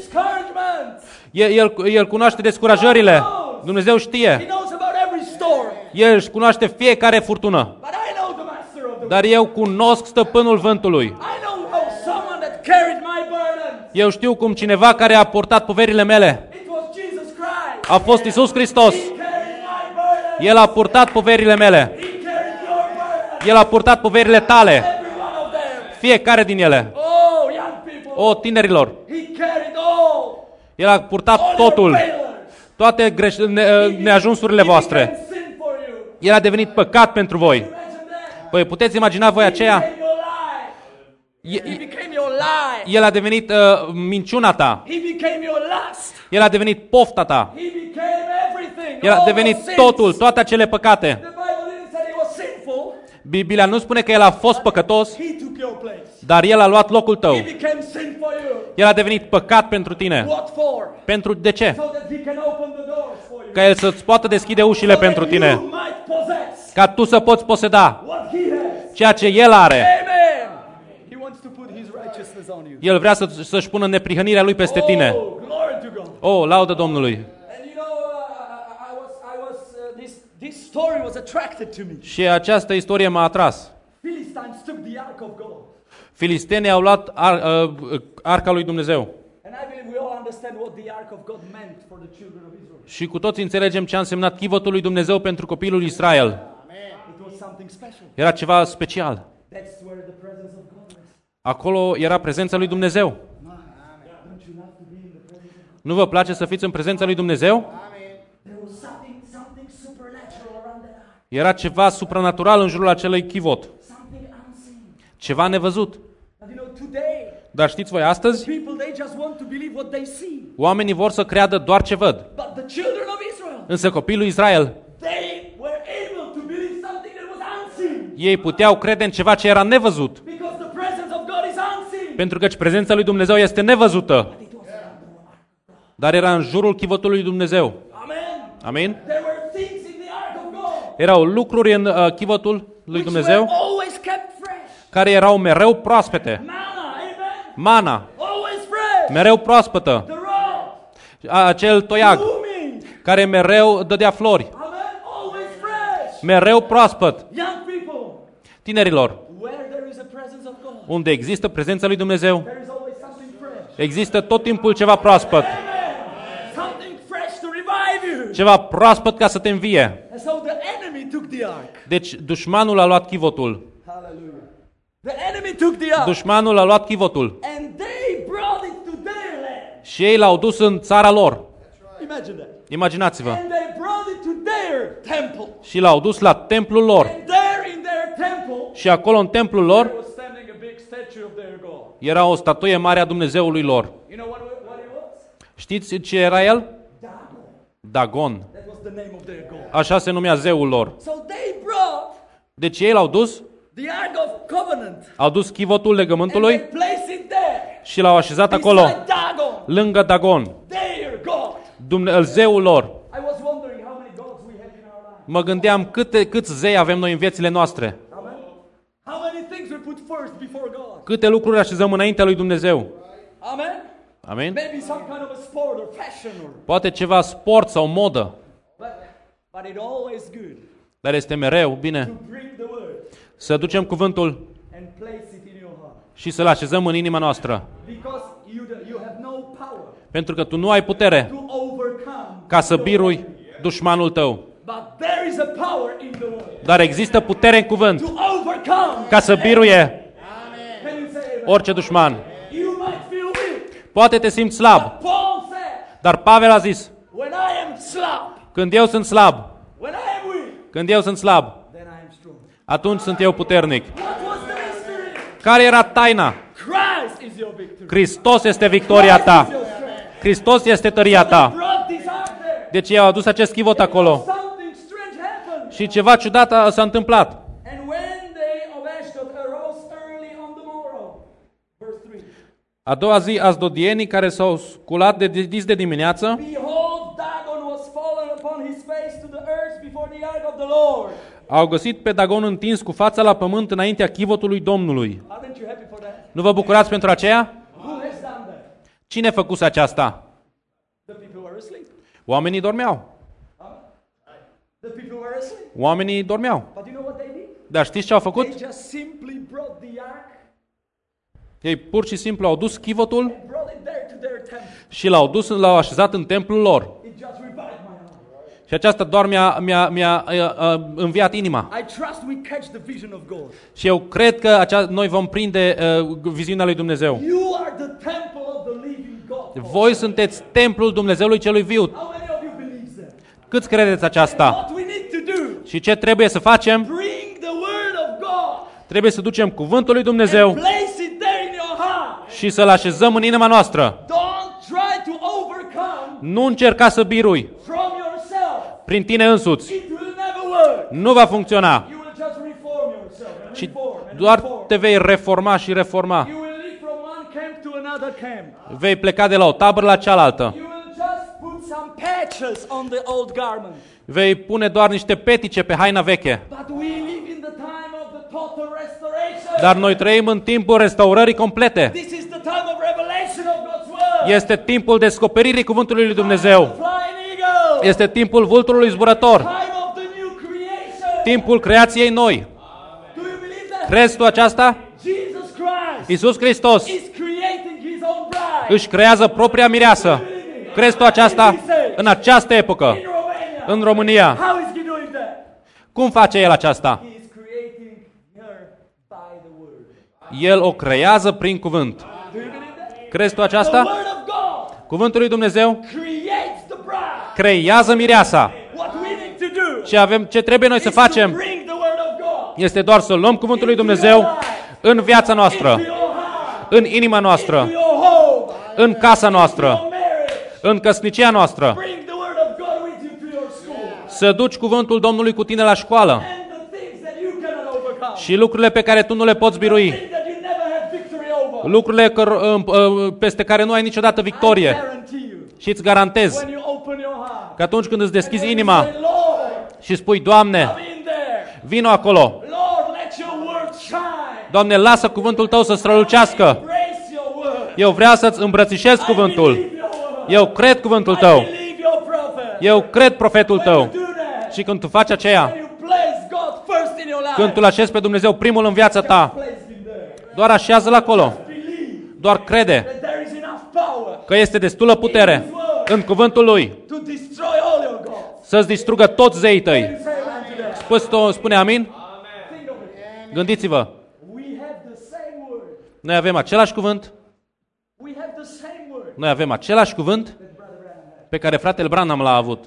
Discouragement. El cunoaște descurajările. Dumnezeu He știe. knows about every storm. El își cunoaște fiecare furtună. But I know the master of the Dar eu cunosc stăpânul vântului. I know how someone that carried my burden. Eu știu cum cineva care a purtat poverile mele It was Jesus Christ. a fost Iisus Hristos. He carried my burden. El a purtat poverile mele. He carried your burden. El a purtat poverile tale. Every one of them. Fiecare din ele. Oh, young people. O, tinerilor, He carried all. El a purtat All totul, your failures. toate neajunsurile He voastre. became sin for you. El a devenit păcat pentru voi. Imagine that. Păi puteți imagina voi He aceea? became your lie. He E- became your lie. El a devenit minciuna ta. He became your lust. El a devenit pofta ta. He became everything. El a all devenit those totul, sins. toate acele păcate. The Bible didn't say he was sinful. Biblia nu spune că el a fost păcătos, He took your place. dar el a luat locul tău. He became sin for you. El a devenit păcat pentru tine. What for? Pentru de ce? So that he can open the doors for you. Ca el să-ți poată deschide ușile So that pentru tine. you might possess Ca tu să poți poseda what he has. ceea ce el are. Amen. He wants to put his righteousness on you. El vrea să-și pună neprihănirea lui peste tine. Oh, glory to God. O, laudă Domnului. And you know, this story was attracted to me. Și această istorie m-a atras. Philistines took the ark of God. Filistenii au luat arca lui Dumnezeu. And I believe we all understand what the ark of God meant for the children of Israel. Și cu toți înțelegem ce a însemnat chivotul lui Dumnezeu pentru copilul Israel. It was something special. Era ceva special. That's where the presence of God was. Acolo era prezența lui Dumnezeu. Don't you love to be in the presence of God? Nu vă place să fiți în prezența lui Dumnezeu? There was something supernatural around that ark. Era ceva supranatural în jurul acelui chivot. Something unseen. Ceva nevăzut. But you know, today, Dar știți voi, astăzi, people, they just want to believe what they see. oamenii vor să creadă doar ce văd. But the children of Israel, Însă copilul Israel, they were able to believe something that was unseen. ei puteau crede în ceva ce era nevăzut. Because the presence of God is unseen. Pentru că prezența lui Dumnezeu este nevăzută. It was around the ark. Dar era în jurul chivotului lui Dumnezeu. Amen. Amin? There were things in the ark of God Erau lucruri în chivotul lui which Dumnezeu were always kept fresh. care erau mereu proaspete. Manna, amen. Mana, Always fresh. mereu proaspătă. The rod, Acel toiag blooming. care mereu dădea flori. Amen. Always fresh. Mereu proaspăt. Young people, Tinerilor, where there is a presence of God, unde există prezența lui Dumnezeu, there is always something fresh. există tot timpul ceva proaspăt. Amen. Something fresh to revive you. Ceva proaspăt ca să te învie. And so the enemy took the ark. Deci dușmanul a luat chivotul. Hallelujah. The enemy took the ark. Dușmanul a luat chivotul. And they brought it to their land. Și ei l-au dus în țara lor. Imagine that. Imaginați-vă. And they brought it to their temple. Și l-au dus la templul lor. And there in their temple, Și acolo în templul lor there was standing a big statue of their God. era o statuie mare a Dumnezeului lor. You know what it was? Știți ce era el? Dagon. Dagon. That was the name of their God. Așa se numea zeul lor. So they brought Deci ei l-au dus, the Ark of Covenant. au dus chivotul And legământului they placed it there. și l-au așezat acolo, Beside Dagon. lângă Dagon, Their God. zeul lor. I was wondering how many gods we have in our life. Mă gândeam câți zei avem noi în viețile noastre. Amen. How many things we put first before God. Câte lucruri așezăm înaintea lui Dumnezeu. Amen. Amin? Maybe some kind of a sport or fashion or Poate ceva sport sau modă, but it's always good dar este mereu bine to bring the word să ducem cuvântul and place it in your heart. și să-l așezăm în inima noastră. Because you have no power Pentru că tu nu ai putere to overcome. ca să birui dușmanul tău. But there is a power in the word Dar există putere în cuvânt to overcome. ca să biruie Can you say amen? orice dușman. You might feel weak. Poate te simți slab, Paul said, dar Pavel a zis, when I am slab, când eu sunt slab, when I am weak, când eu sunt slab, then I am strong. atunci sunt eu puternic. What was the mystery? Care era taina? Christ is your victory. Hristos este victoria ta. Hristos este tăria ta. Brought this out there. Deci ei au adus acest chivot acolo. Something strange happened. Și ceva ciudat s-a întâmplat. And when they of Ashdod arose early on the morrow, verse 3. A doua zi, asdodienii care s-au sculat de dis de dimineață, Behold, Dagon was fallen upon his face to the earth before the ark of the Lord. au găsit pe Dagon întins cu fața la pământ înaintea chivotului Domnului. Aren't you happy for that? Nu vă bucurați pentru aceea? Who has done that? Cine făcuse aceasta? The people were asleep. Oamenii dormeau. The people were asleep. Oamenii dormeau. But you know what they did? Dar știți ce au făcut? They just simply brought the ark Ei pur și simplu au dus chivotul and brought it there to their temple. și l-au așezat în templul lor. It just revived my heart. Și aceasta doar mi-a înviat inima. I trust we catch the vision of God. Și eu cred că noi vom prinde viziunea lui Dumnezeu. You are the temple of the living God. Voi sunteți templul Dumnezeului celui viu. How many of you believe that? Câți credeți aceasta? What we need to do? Și ce trebuie să facem? Bring the word of God. Trebuie să ducem cuvântul lui Dumnezeu Place it there in your heart. și să-l așezăm în inima noastră. Don't try to overcome Nu încerca să birui from yourself. prin tine însuți. It will never work. Nu va funcționa. You will just reform yourself and Și reform and doar reform. te vei reforma și reforma. You will leave from one camp to another camp. Vei pleca de la o tabără la cealaltă. You will just put some patches on the old garment. Vei pune doar niște petice pe haina veche. But we live in the time of the total restoration. Dar noi trăim în timpul restaurării complete. This is the time of revelation of God's word. Este timpul descoperirii cuvântului lui Dumnezeu. Flying eagle. Este timpul vulturului zburător. Time of the new creation. Timpul creației noi. Do you believe that? Crezi tu aceasta? Jesus Christ Iisus Hristos is creating his own bride. își creează propria mireasă. Crezi tu aceasta? În această epocă, In Romania. în România. How is he doing that? Cum face El aceasta? He is creating her by the word. El o creează prin cuvânt. Do you believe that? Crezi tu The aceasta? word of God Cuvântul lui Dumnezeu creates the bride. creează mireasa. What we need to do Ce trebuie noi să is to facem bring the word of God este doar să luăm cuvântul lui Dumnezeu în viața noastră, into your heart, în inima noastră, into your home, în casa your noastră, marriage. în căsnicia noastră. Bring the word of God with you to your school. Să duci cuvântul Domnului cu tine la școală And the things that you cannot overcome. și lucrurile pe care tu nu le poți birui, Things that you never had victory over. lucrurile peste care nu ai niciodată I victorie. guarantee you, Și îți garantez when you open your heart, că atunci când îți deschizi and inima say, Lord, și spui, Doamne, come in there. vino acolo, Lord, let your word shine. Doamne, lasă cuvântul Tău să strălucească. Embrace your word. Eu vreau să-ți îmbrățișez cuvântul. I believe your word. Eu cred cuvântul I Tău. believe your prophet. Eu cred profetul When you Tău. do that, Și când tu faci aceea, when you place God first in your life, când tu îl așezi pe Dumnezeu primul în viața ta, place him there. doar așează-l acolo. Believe Doar crede that there is enough power că este destulă putere în cuvântul Lui to destroy all your gods. să-ți distrugă toți zeii tăi. Say amen to that. Spune amin? Think of it. Gândiți-vă, We have the same word. noi avem același cuvânt, We have the same word noi avem același cuvânt that Brother Branham had. pe care fratele Branham l-a avut.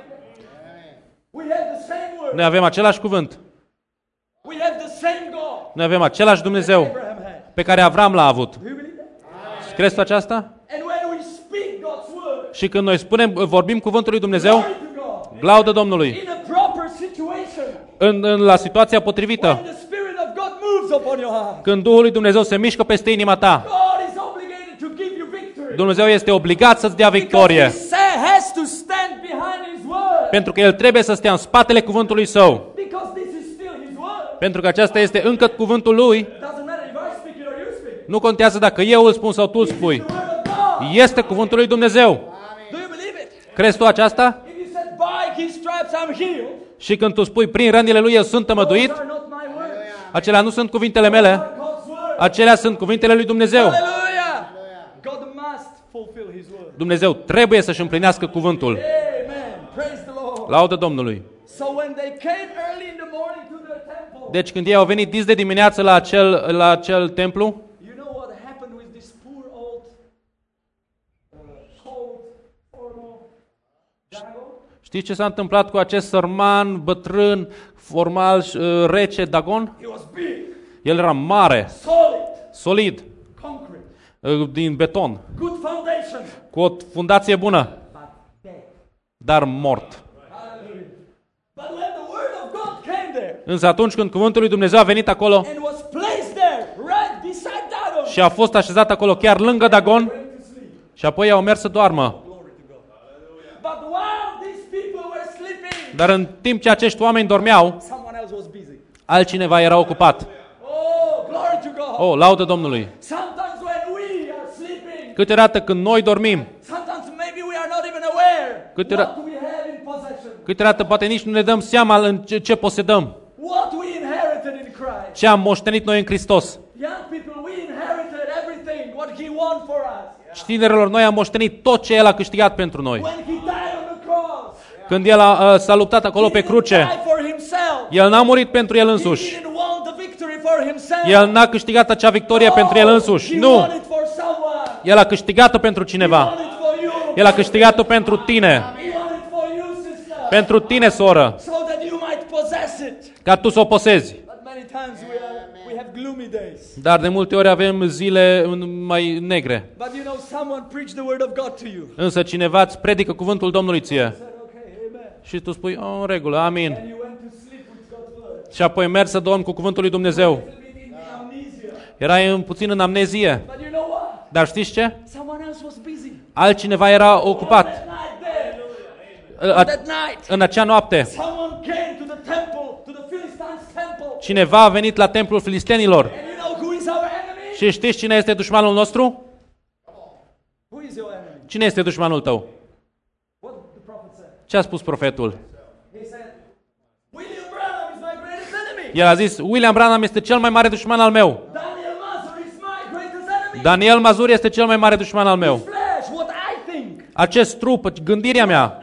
We have the same word. Noi avem același cuvânt, We have the same God noi avem același Dumnezeu Abraham had. pe care Avram l-a avut. Do you believe that? Crezi tu aceasta? And when we speak God's word, Și când noi vorbim cuvântul lui Dumnezeu, glory to God, laudă Domnului, in a proper situation, la situația potrivită, when the Spirit of God moves upon your heart, când Duhul lui Dumnezeu se mișcă peste inima ta, God is obligated to give you victory. Dumnezeu este obligat să-ți dea Because victorie, He has to stand behind His word. pentru că El trebuie să stea în spatele cuvântului Său, Because this is still His word. pentru că aceasta este încă cuvântul Lui. Doesn't matter if I speak it or you speak it. Nu contează dacă eu îl spun sau tu îl spui. The word of God. Este cuvântul lui Dumnezeu. Do you believe it? Crezi tu aceasta? If you said by His stripes I'm healed, Și când tu spui prin rănile Lui eu sunt tămăduit, those are not my words. acelea nu sunt cuvintele mele, God's word. acelea sunt cuvintele lui Dumnezeu. Hallelujah. God must fulfill his word. Dumnezeu trebuie să-și împlinească cuvântul. Amen. Praise the Lord. Laudă Domnului. So when they came early in the morning to the temple. Deci când ei au venit dis de dimineață la acel templu, You know what happened with this poor old cold formal Dagon? știți ce s-a întâmplat cu acest sărman, bătrân, formal, rece, Dagon? He was big, El era mare, solid, concrete, din beton, good foundation, cu o fundație bună, but dead. dar mort. Hallelujah. But when the word of God came there Însă atunci când cuvântul lui Dumnezeu a venit acolo and was placed there, right beside Dagon, și a fost așezat acolo chiar lângă Dagon, went to sleep. și apoi au mers să doarmă. Glory to God. But while these people were sleeping, Dar în timp ce acești oameni dormeau, someone else was busy. altcineva era ocupat. Oh, glory to God. Oh, laudă Domnului! Sometimes when we are sleeping, Câteodată când noi dormim, sometimes maybe we are not even aware Câteodată- what we have in possession, câteodată poate nici nu ne dăm seama în ce posedăm, what we inherited in Christ. ce am moștenit noi în Hristos. Young people, we inherited everything, what He won for us. Tinerilor, noi am moștenit tot ce El a câștigat pentru noi. When He died on the cross, Când El s-a luptat acolo pe He didn't cruce, die for Himself. El n-a murit pentru El He însuși. didn't want the victory for Himself. El n-a câștigat acea victorie pentru El însuși. He Nu! won it for someone. El a câștigat-o pentru He cineva. won it for you. El a câștigat-o pentru tine. He won it for you, sister. Pentru tine, soră. So that you might possess it. Ca tu să o posezi. But many times we have gloomy days. Dar de multe ori avem zile mai negre. But you know, someone preached the word of God to you. Însă cineva îți predică cuvântul Domnului ție. Said, okay, amen. Și tu spui, în regulă, amin. And you went to sleep with God's word. Și apoi mergi să dormi cu cuvântul lui Dumnezeu. A little bit in amnesia. Erai puțin în amnezie. But you know what? Dar știți ce? Someone else was busy. Altcineva era ocupat. That night there. On that night, În acea noapte, someone came to the temple, to the Philistines' temple. cineva a venit la templul filistenilor. And you know who is our enemy? Și știți cine este dușmanul nostru? Who is your enemy? Cine este dușmanul tău? What did the prophet say? Ce a spus profetul? He said, William Branham is my greatest enemy. El a zis, William Branham este cel mai mare dușman al meu. Daniel Mazur is my greatest enemy. Daniel Mazur este cel mai mare dușman al meu. Flesh, what I think. Acest trup, gândirea mea,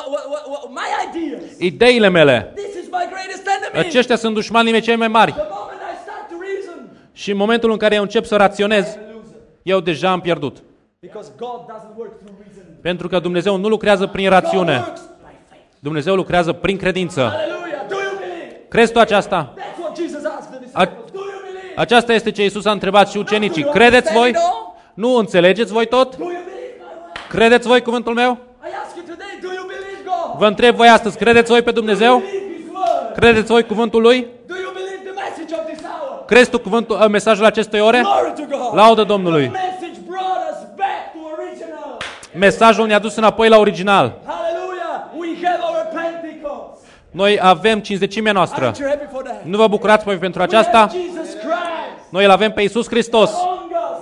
My ideas. ideile mele, This is my greatest enemy. aceștia sunt dușmanii mei cei mai mari. The moment I start to reason, Și în momentul în care eu încep să raționez, I lose it. eu deja am pierdut. Because God doesn't work through reasoning. Pentru că Dumnezeu nu lucrează prin God rațiune. works by faith. Dumnezeu lucrează prin credință. Hallelujah. Do you believe? Crezi tu aceasta? That's what Jesus asked the disciples. Do you believe? Aceasta este ce Iisus a întrebat și ucenicii. Credeți voi? Nu înțelegeți voi tot? Do you believe my word? Credeți voi cuvântul meu? I ask you today, do you believe God? Vă întreb voi astăzi, credeți voi pe Dumnezeu? Do you believe His word? Credeți voi cuvântul Lui? Do you believe the message of this hour? Crezi tu mesajul acestei ore? Glory to God. Laudă Domnului! The message brought us back to original. Mesajul ne-a dus înapoi la original. Hallelujah. We have our Pentecost. Noi avem cinzecimea noastră. Aren't you happy for that? Nu vă bucurați voi pentru We aceasta? have Jesus Christ Noi îl avem pe Iisus Hristos among us.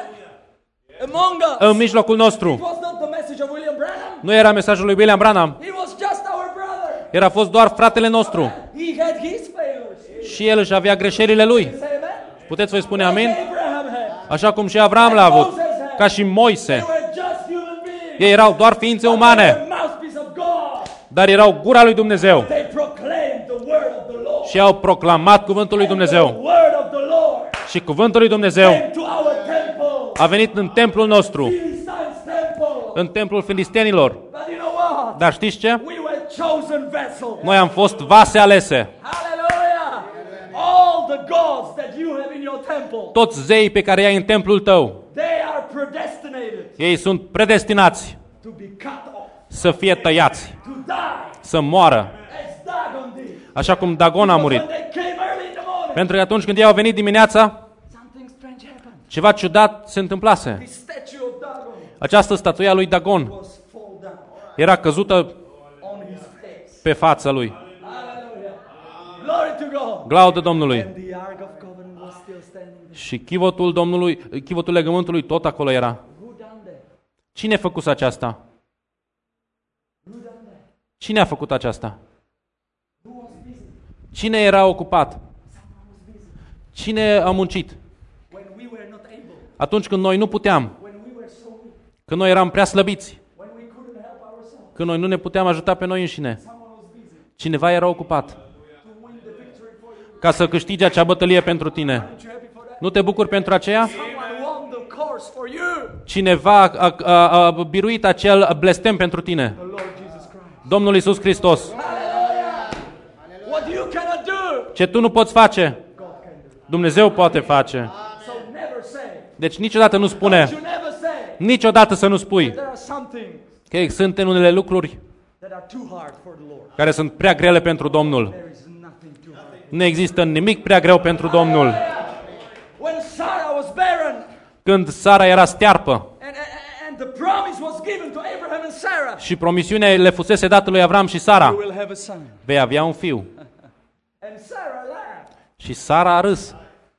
Amen. Among us. în mijlocul nostru. It was not the message of William Branham. Nu era mesajul lui William Branham. He was just our brother. Era fost doar fratele nostru. He had his failures. Și el își avea greșelile lui. Say amen. Puteți voi spune amin? Abraham had. Așa cum și Avram l-a avut. Ca și They Moise. were just human beings. Ei erau doar ființe They umane. were mouthpiece of God. Dar erau gura lui Dumnezeu. They proclaimed the word of the Lord. Și au proclamat cuvântul lui The Dumnezeu. word of the Lord Și cuvântul lui Dumnezeu came to our temple. a venit în templul nostru. Philistines' temple. În templul filistenilor. But you know what? Dar știți ce? We were chosen vessels. Noi am fost vase alese. Hallelujah. All the gods that you have in your temple, Toți zeii pe care i-ai în templul tău, they are predestinated ei sunt predestinați to be cut off, să fie tăiați, to die, să moară, as Dagon did. așa cum Dagon a Because murit. when they came early in the morning, Pentru că atunci când ei au venit dimineața, something strange happened. ceva ciudat se întâmplase. The statue of Dagon Această statuie a lui Dagon was fall down era căzută on his face. pe fața lui. Hallelujah. Glory to God. Glaudă Domnului. And the Ark of Covenant was still standing there. Și chivotul Domnului, chivotul legământului tot acolo era. Who done that? Cine a făcut aceasta? Who done that? Cine a făcut aceasta? Who was busy? Cine era ocupat? Someone was busy. Cine a muncit? When we were not able, Atunci când noi nu puteam, when we were so weak, Când noi eram prea slăbiți. Când noi nu ne puteam ajuta pe noi înșine. Cineva era ocupat ca să câștige acea bătălie pentru tine. Nu te bucuri pentru aceea? Cineva a biruit acel blestem pentru tine. Domnul Iisus Hristos. Ce tu nu poți face, Dumnezeu poate face. Deci niciodată nu spune, niciodată să nu spui că sunt în unele lucruri care sunt prea grele pentru Domnul. Nu există nimic prea greu pentru Domnul. Când Sara era stearpă și promisiunea le fusese dată lui Avram și Sara, vei avea un fiu. Și Sara a râs.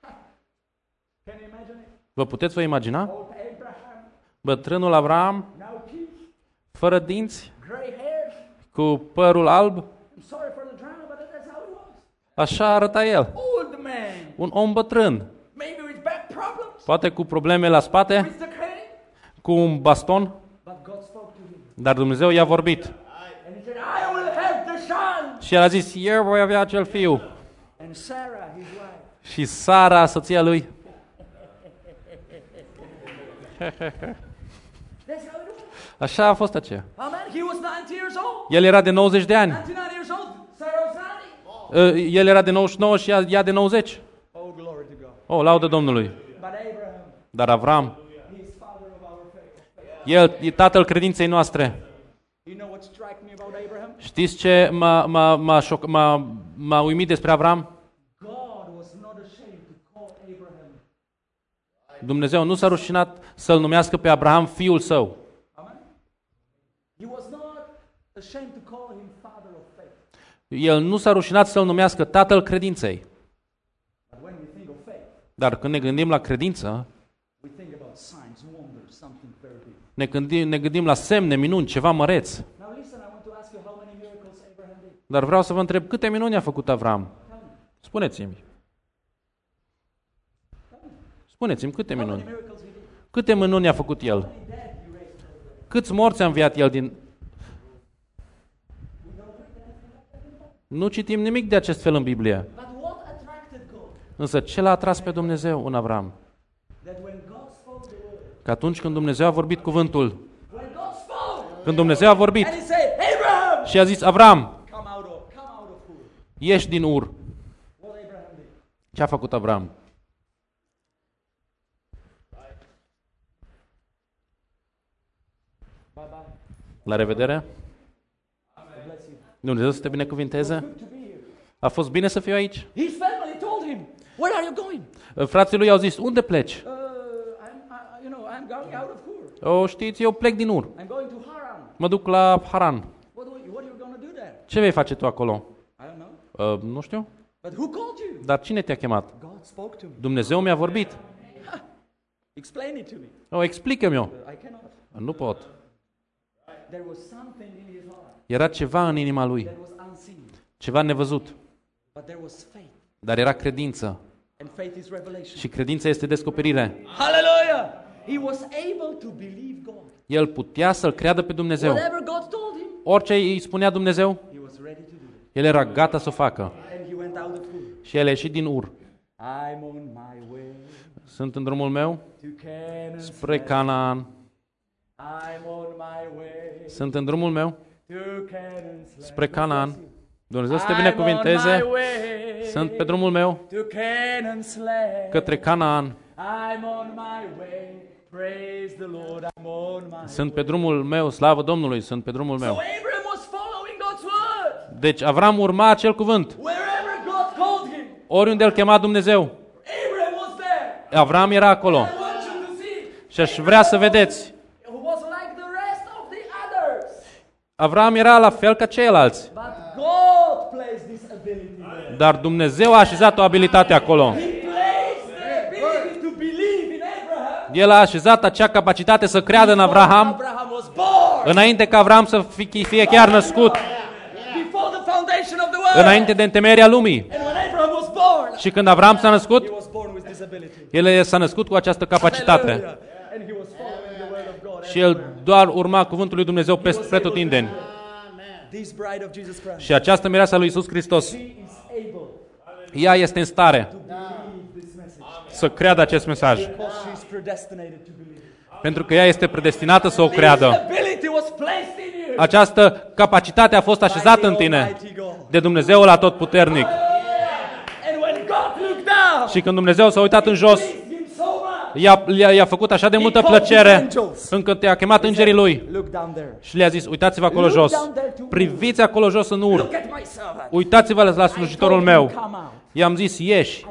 Vă puteți imagina? Bătrânul Avram, fără dinți, cu părul alb. Așa arăta el. Un om bătrân. Poate cu probleme la spate, cu un baston. Dar Dumnezeu i-a vorbit. Și el a zis, eu voi avea acel fiu. Și Sara, soția lui, așa a fost aceea. El era de 90 de ani. El era de 99 și ea de 90. Oh, laudă Domnului. Dar Avram, el e tatăl credinței noastre. Știți ce m-a uimit despre Avram? Dumnezeu nu s-a rușinat să-l numească pe Abraham fiul său. El nu s-a rușinat să-l numească tatăl credinței. Dar când ne gândim la credință, ne gândim la semne, minuni, ceva măreț. Dar vreau să vă întreb, câte minuni a făcut Avram? Spuneți-mi. Spuneți-mi, câte minuni? Câte minuni a făcut el? Câți morți a înviat el din... Nu citim nimic de acest fel în Biblie. Însă ce l-a atras pe Dumnezeu în Avram? Că atunci când Dumnezeu a vorbit cuvântul, când Dumnezeu a vorbit și a zis, Avram, ieși din Ur. Ce a făcut Avram? La revedere! Dumnezeu să te binecuvinteze! A fost bine să fiu aici? Frații lui au zis, unde pleci? O, știți, eu plec din Ur. Mă duc la Haran. Ce vei face tu acolo? Nu știu. Dar cine te-a chemat? Dumnezeu mi-a vorbit. O, explică-mi-o. Nu pot. Era ceva în inima lui. Ceva nevăzut. Dar era credință. Și credința este descoperire. El putea să-L creadă pe Dumnezeu. Orice îi spunea Dumnezeu, el era gata să o facă. Și el a ieșit din Ur. Sunt în drumul meu spre Canaan. Sunt în drumul meu spre Canaan. Dumnezeu să te binecuvinteze. Sunt pe drumul meu către Canaan. Sunt pe drumul meu, slavă Domnului, sunt pe drumul meu. Deci Avram urma acel cuvânt. Oriunde îl chema Dumnezeu, Avram era acolo. Și aș vrea să vedeți, Avram era la fel ca ceilalți. Dar Dumnezeu a așezat o abilitate acolo. El a așezat acea capacitate să creadă în Abraham înainte ca Avram să fie chiar născut. Înainte de întemeierea lumii. Și când Avram s-a născut, el s-a născut cu această capacitate. Și el doar urma cuvântul lui Dumnezeu peste pretutindeni. Și această mireasă a lui Iisus Hristos, ea este în stare să creadă acest mesaj. Pentru că ea este predestinată să o creadă. Această capacitate a fost așezată în tine de Dumnezeul Atotputernic. Și când Dumnezeu s-a uitat în jos, i-a făcut așa de multă plăcere, încât te-a chemat îngerii lui și le-a zis, uitați-vă acolo jos, priviți acolo jos în ur, uitați-vă la slujitorul meu. I-am zis, ieși.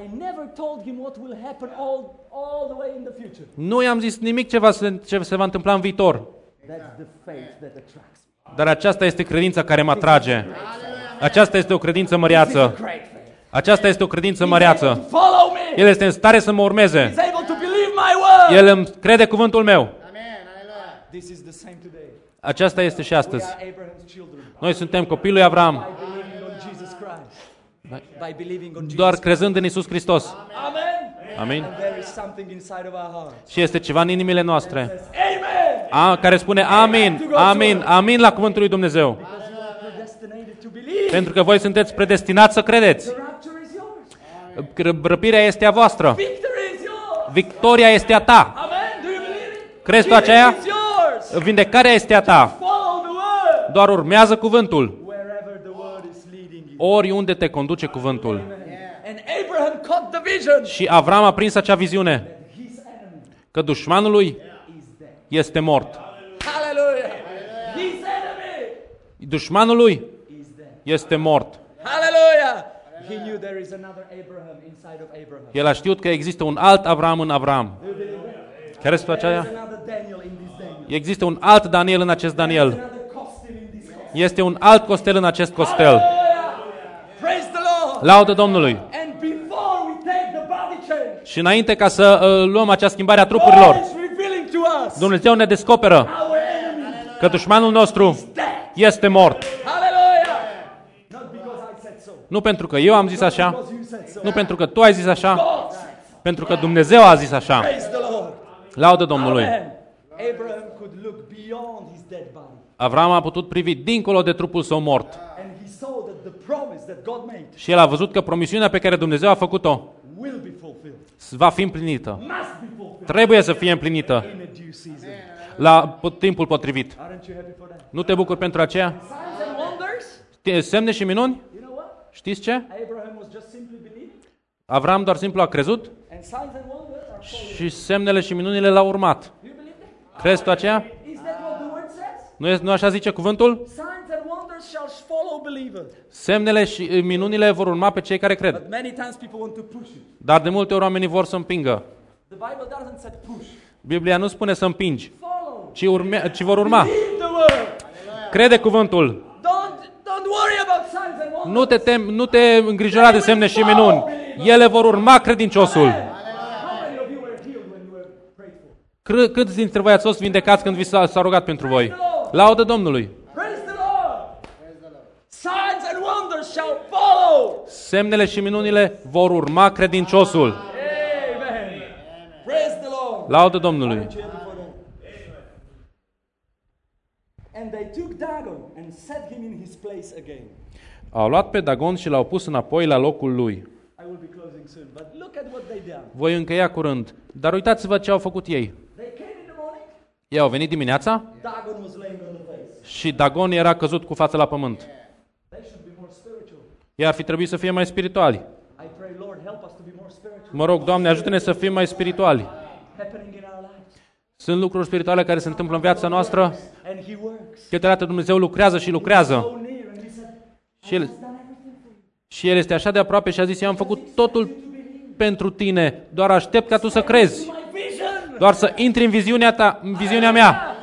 Nu i-am zis nimic ce se va întâmpla în viitor. Dar aceasta este credința care mă atrage. Aceasta este o credință măreață. Aceasta este o credință măreață. El este în stare să mă urmeze. El îmi crede cuvântul meu. Aceasta este și astăzi. Noi suntem copilul lui Avram. Doar crezând în Iisus Hristos. Amin. Și este ceva în inimile noastre care spune amin, amin, amin la cuvântul lui Dumnezeu. Pentru că voi sunteți predestinați să credeți. Răpirea este a voastră. Victoria este a ta. Crezi tu aceea? Vindecarea este a ta. Doar urmează cuvântul. Oriunde te conduce cuvântul. Și Avram a prins acea viziune că dușmanul lui este mort. Dușmanul lui este mort. El a știut că există un alt Avram în Avram. Crezi tu aceea? Există un alt Daniel în acest Daniel. Este un alt Costel în acest Costel. Laudă Domnului! Și înainte ca să luăm acea schimbare a trupurilor, Dumnezeu ne descoperă că dușmanul nostru este mort. Nu pentru că eu am zis așa, nu pentru că tu ai zis așa, pentru că Dumnezeu a zis așa. Laudă Domnului! Avram a putut privi dincolo de trupul său mort. Și el a văzut că promisiunea pe care Dumnezeu a făcut-o va fi împlinită. Trebuie să fie împlinită la timpul potrivit. Nu te bucuri pentru aceea? Semne și minuni? Știți ce? Avram doar simplu a crezut și semnele și minunile l-au urmat. Crezi tu aceea? Nu așa zice cuvântul? Semnele și minunile vor urma pe cei care cred. Dar de multe ori oamenii vor să împingă. Biblia nu spune să împingi, ci vor urma. Crede cuvântul. Nu te îngrijora de semne și minuni. Ele vor urma credinciosul. Câți dintre voi ați fost vindecați când vi s-a rugat pentru voi? Laudă Domnului! Semnele și minunile vor urma credinciosul. Laudă Domnului! Au luat pe Dagon și l-au pus înapoi la locul lui. Voi încheia curând. Dar uitați-vă ce au făcut ei. Ei au venit dimineața și Dagon era căzut cu fața la pământ. Ei ar fi trebuit să fie mai spirituali. Mă rog, Doamne, ajută-ne să fim mai spirituali. Sunt lucruri spirituale care se întâmplă în viața noastră. Câteodată Dumnezeu lucrează și lucrează. Și El este așa de aproape și a zis, eu am făcut totul pentru tine, doar aștept ca tu să crezi. Doar să intri în viziunea ta, în viziunea mea.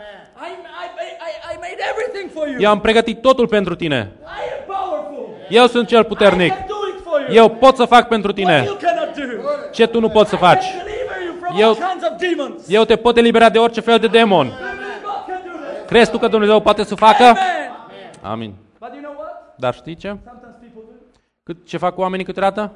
Eu am pregătit totul pentru tine. Eu sunt cel puternic. Eu pot să fac pentru tine ce tu nu poți să faci. Eu te pot elibera de orice fel de demon. Crezi tu că Dumnezeu poate să facă? Amin. Dar știi ce? Ce fac oamenii câteodată?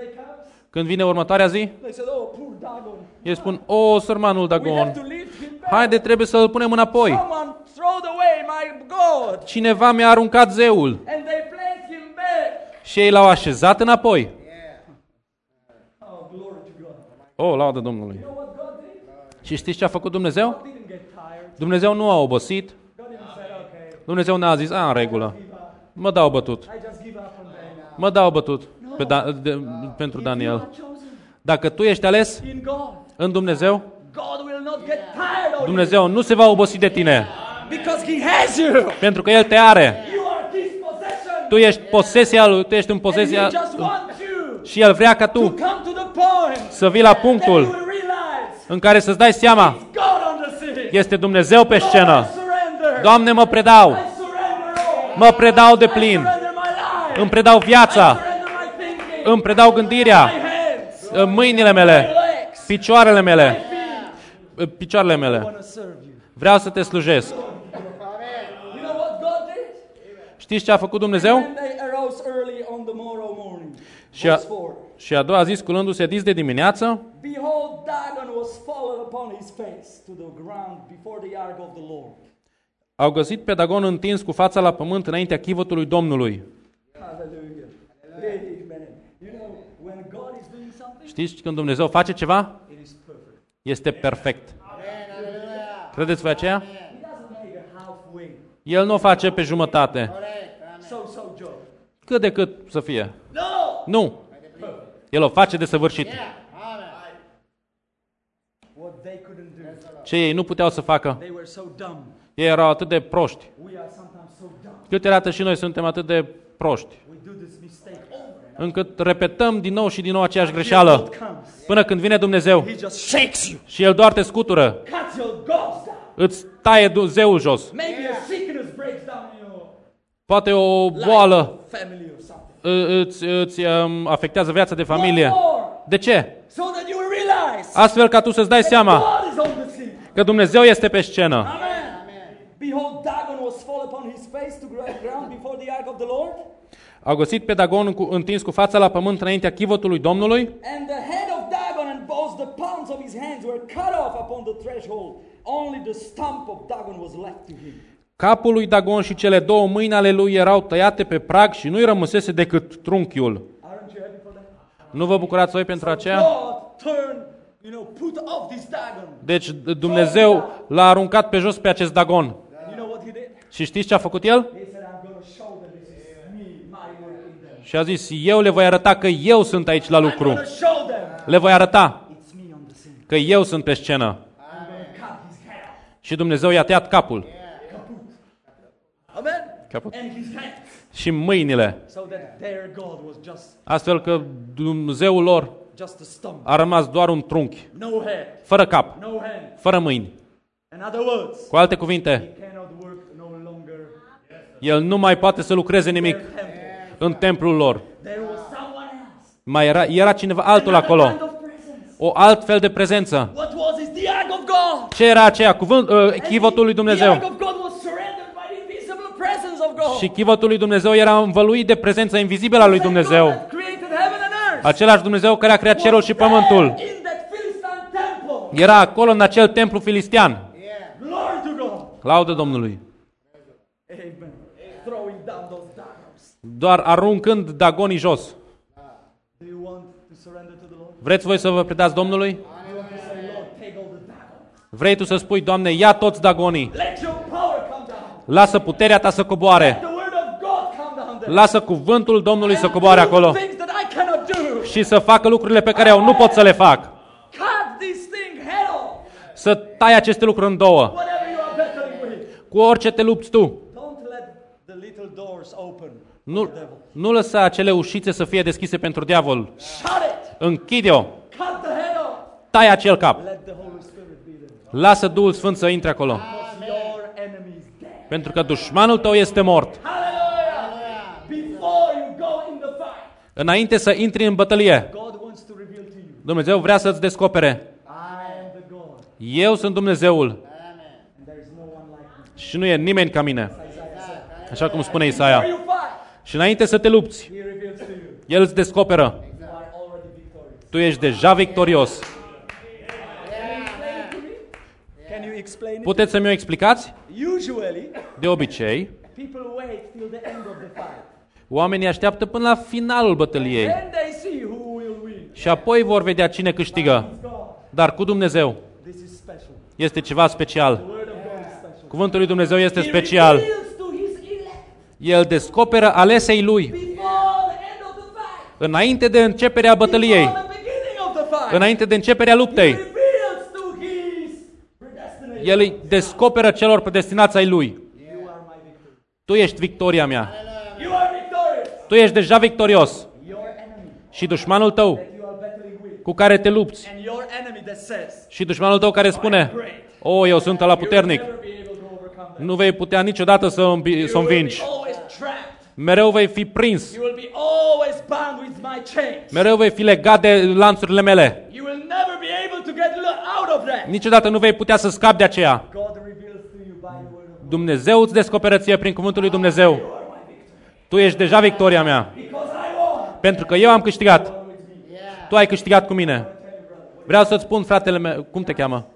Când vine următoarea zi, ei spun, sărmanul Dagon, Haide, trebuie să-l punem înapoi. Someone throwed away my God. Cineva mi-a aruncat zeul. And they placed him back. Și ei l-au așezat înapoi. Oh, glory to God. Oh, laudă Domnului. You know what God did? Și știți ce a făcut Dumnezeu? God didn't get tired. Dumnezeu nu a obosit. God didn't say, okay, Dumnezeu n-a zis, în regulă, mă dau bătut. I just give up on them. Mă dau bătut pentru Daniel. Dacă tu ești ales In God, în Dumnezeu, God will not get tired of Dumnezeu nu se va obosi de tine. you because He has you. Pentru că El te are. You are His possession. Tu ești posesia Lui, tu ești în And He posesia just wants you și El vrea ca to tu come to the point să vii la that you punctul will realize în care să-ți dai seama, God on the scene. este Dumnezeu pe Lord, scenă. I surrender. Doamne, mă predau. I surrender all. Mă predau de I plin. surrender my life. Îmi predau I viața. surrender my thinking. Îmi predau gândirea, My hands. mâinile My mele, legs. picioarele My mele, feet. picioarele I mele. want to serve you. Vreau să te slujesc. You know what God did? Știți ce a făcut Dumnezeu? When they arose early on the morrow morning. Și a, Verse 4. și a doua zi, sculându-se dis de dimineață, Behold, Dagon was fallen upon his face to the ground before the ark of the Lord. au găsit pe Dagon întins cu fața la pământ înaintea chivotului Domnului. Hallelujah. Amen. You know, when God is doing something, Știți când Dumnezeu face ceva? it is perfect. Este perfect. Credeți voi aceea? He doesn't make a halfway. El nu o face pe jumătate. So job. Cât de cât să fie. No! Nu. El o face de săvârșit. What they couldn't do. Ce ei nu puteau să facă. They were so dumb. Ei erau atât de proști. We are sometimes so dumb. Câteodată și noi suntem atât de proști. We do this mistake over Încât repetăm din nou și din nou aceeași and greșeală. God comes. Până când vine Dumnezeu He just shakes you. și El doar te scutură. Cuts your gods down. Îți taie zeul jos. Maybe a sickness breaks down in your Poate o boală family or something. îți afectează viața de familie. What more? De ce? So that you will realize Astfel ca tu să-ți dai seama God is on the scene. că Dumnezeu este pe scenă. Amen. Behold, Dagon was fall upon his face to ground before the ark of the Lord, Au găsit pe Dagon întins cu fața la pământ înaintea chivotului Domnului and the head of Dagon and both the palms of his hands were cut off upon the threshold. Only the stump of Dagon was left to him. Capul lui Dagon și cele două mâini ale lui erau tăiate pe prag și nu-i rămăsese decât trunchiul. Aren't you happy for that? Nu vă bucurați voi pentru aceea? God turned, put off this Dagon. Deci Dumnezeu l-a aruncat pe jos pe acest Dagon. And you know what he did? Și știți ce a făcut el? He said, I'm going to show them this is me, my work in them. Și a zis, eu le voi arăta că eu sunt aici la I'm lucru. going to show them Le voi arăta it's me on the scene. că eu sunt pe scenă. I'm going to cut his head off. Și Dumnezeu i-a tăiat capul Amen. Caput. And his hands. și mâinile, So that their God was astfel că Dumnezeul lor just a stump. a rămas doar un trunchi, No head. fără cap, No hand. fără mâini. In other words, Cu alte cuvinte, he cannot work no longer el nu mai poate să lucreze nimic in their temple. în templul lor. There was someone else. Mai era cineva altul Another acolo, kind of presence. o alt fel de prezență. What was it? The ark of God. Ce era aceea? Chivotul lui The Dumnezeu. ark of God was surrendered by the invisible presence of God. Și chivotul lui Dumnezeu era învăluit de prezența invizibilă a lui Same Dumnezeu. God that created heaven and earth. Același Dumnezeu care a creat cerul și pământul. In that Philistine temple. Era acolo în acel templu filistean. Glory to God. Laudă Domnului. Amen. Throwing down those dagons. Doar aruncând dagonii jos. Do you want to surrender to the Lord? Vreți voi să vă predați Domnului? You want to say, Lord, take all the dagons. Vrei tu să spui, Doamne, ia toți dagonii. Let your power come down. Lasă puterea ta să coboare. The word of God come down there. Lasă cuvântul Domnului să And coboare do acolo. things that I cannot do. Și să facă lucrurile pe care eu nu pot să le fac. Cut this thing head off. Să tai aceste lucruri în două. Whatever you are battling with. Cu orice te lupți tu. Don't let the little doors open. Nu, nu lăsa acele ușițe să fie deschise pentru diavol. Shut it. Închide-o. Cut the head off. Tai acel cap. Let the Holy Spirit be there. Lasă Duhul Sfânt să intre acolo. Because your enemy is dead. Pentru că dușmanul tău este mort. Hallelujah. Before you go in the fight, Înainte să intri în bătălie, God wants to reveal to you. Dumnezeu vrea să-ți descopere. I am the God. Eu sunt Dumnezeul And there is no one like me. și nu e nimeni ca mine. Așa cum spune Isaia. Before you fight, Și înainte să te lupți, He reveals to you. El îți descoperă. You are already victorious. Tu ești deja victorios. Can Can you explain it? Puteți să mi-o explicați? Usually, De obicei, people wait till the end of the fight. oamenii așteaptă până la finalul bătăliei Then they see who will win. și apoi vor vedea cine câștigă. It's God. Dar cu Dumnezeu This is special. este ceva special. The word of God is special. Cuvântul lui Dumnezeu este He special. reveals to his elect El descoperă alesei lui before the end of the fight. înainte de începerea bătăliei, Before the beginning of the fight. înainte de începerea He luptei. reveals to his predestination. El îi descoperă celor predestinați ai lui. You are my victory. Tu ești victoria mea. You are victorious. Tu ești deja victorios. Your enemy Și dușmanul tău that you are battling with. cu care te lupți And your enemy that says, și dușmanul tău care spune: "O, eu sunt ăla puternic." never be able to overcome that. Nu vei putea niciodată să o You will be învingi. always trapped. Mereu vei fi prins. You will be always bound with my chains. Mereu vei fi legat de lanțurile mele. You will never be able to get out of that. Niciodată nu vei putea să scapi de aceea. God reveals to you by the word of God. Dumnezeu îți descoperă ție prin cuvântul lui Dumnezeu. You are my victory. Tu ești deja victoria mea. Because I won. Pentru că eu am câștigat. You are with me. Tu ai câștigat cu mine. Vreau să-ți spun, fratele meu, cum te cheamă?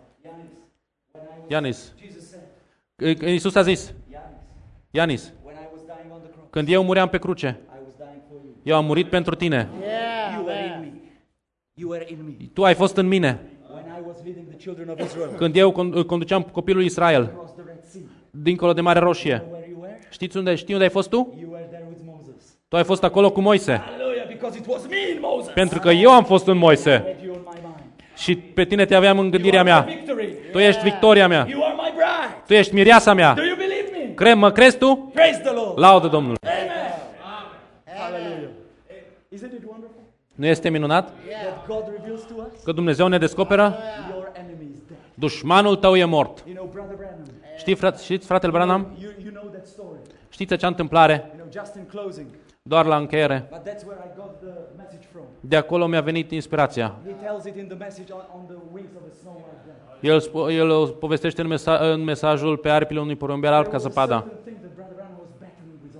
Ianis. Jesus said, Iisus a zis, Ianis, when I was dying on the cross, când eu muream pe cruce, I was dying for you. eu am murit pentru tine. You were in me. You were in me. Tu ai fost în mine. When I was leading the children of Israel Când eu conduceam copilul Israel across the Red Sea, dincolo de Marea Roșie. where you were? Știi unde ai fost tu? You were there with Moses. Tu ai fost acolo cu Moise. Hallelujah, because it was me in Moses. Pentru că eu am fost în Moise. I had you on my mind. Și pe tine te aveam în gândirea You are mea. my victory. Tu ești victoria mea. You are my bride. Tu ești mireasa mea. Do you believe me? Mă crezi tu? Praise the Lord. Laudă Domnului. Amen. Hallelujah. Isn't it wonderful Nu este minunat that God reveals to us? că Dumnezeu ne descoperă? Your enemy is dead. Dușmanul tău e mort. You know, Brother Branham. Știți, fratele Branham? You know that story. Știți acea întâmplare? You know, just in closing. Doar la încheiere. But that's where I got the message from. De acolo mi-a venit inspirația. He tells it in the message on the wings of a snow like that. El o povestește în mesajul pe aripile unui porumbeal alb ca zăpada. Certain thing that Brother Branham was battling with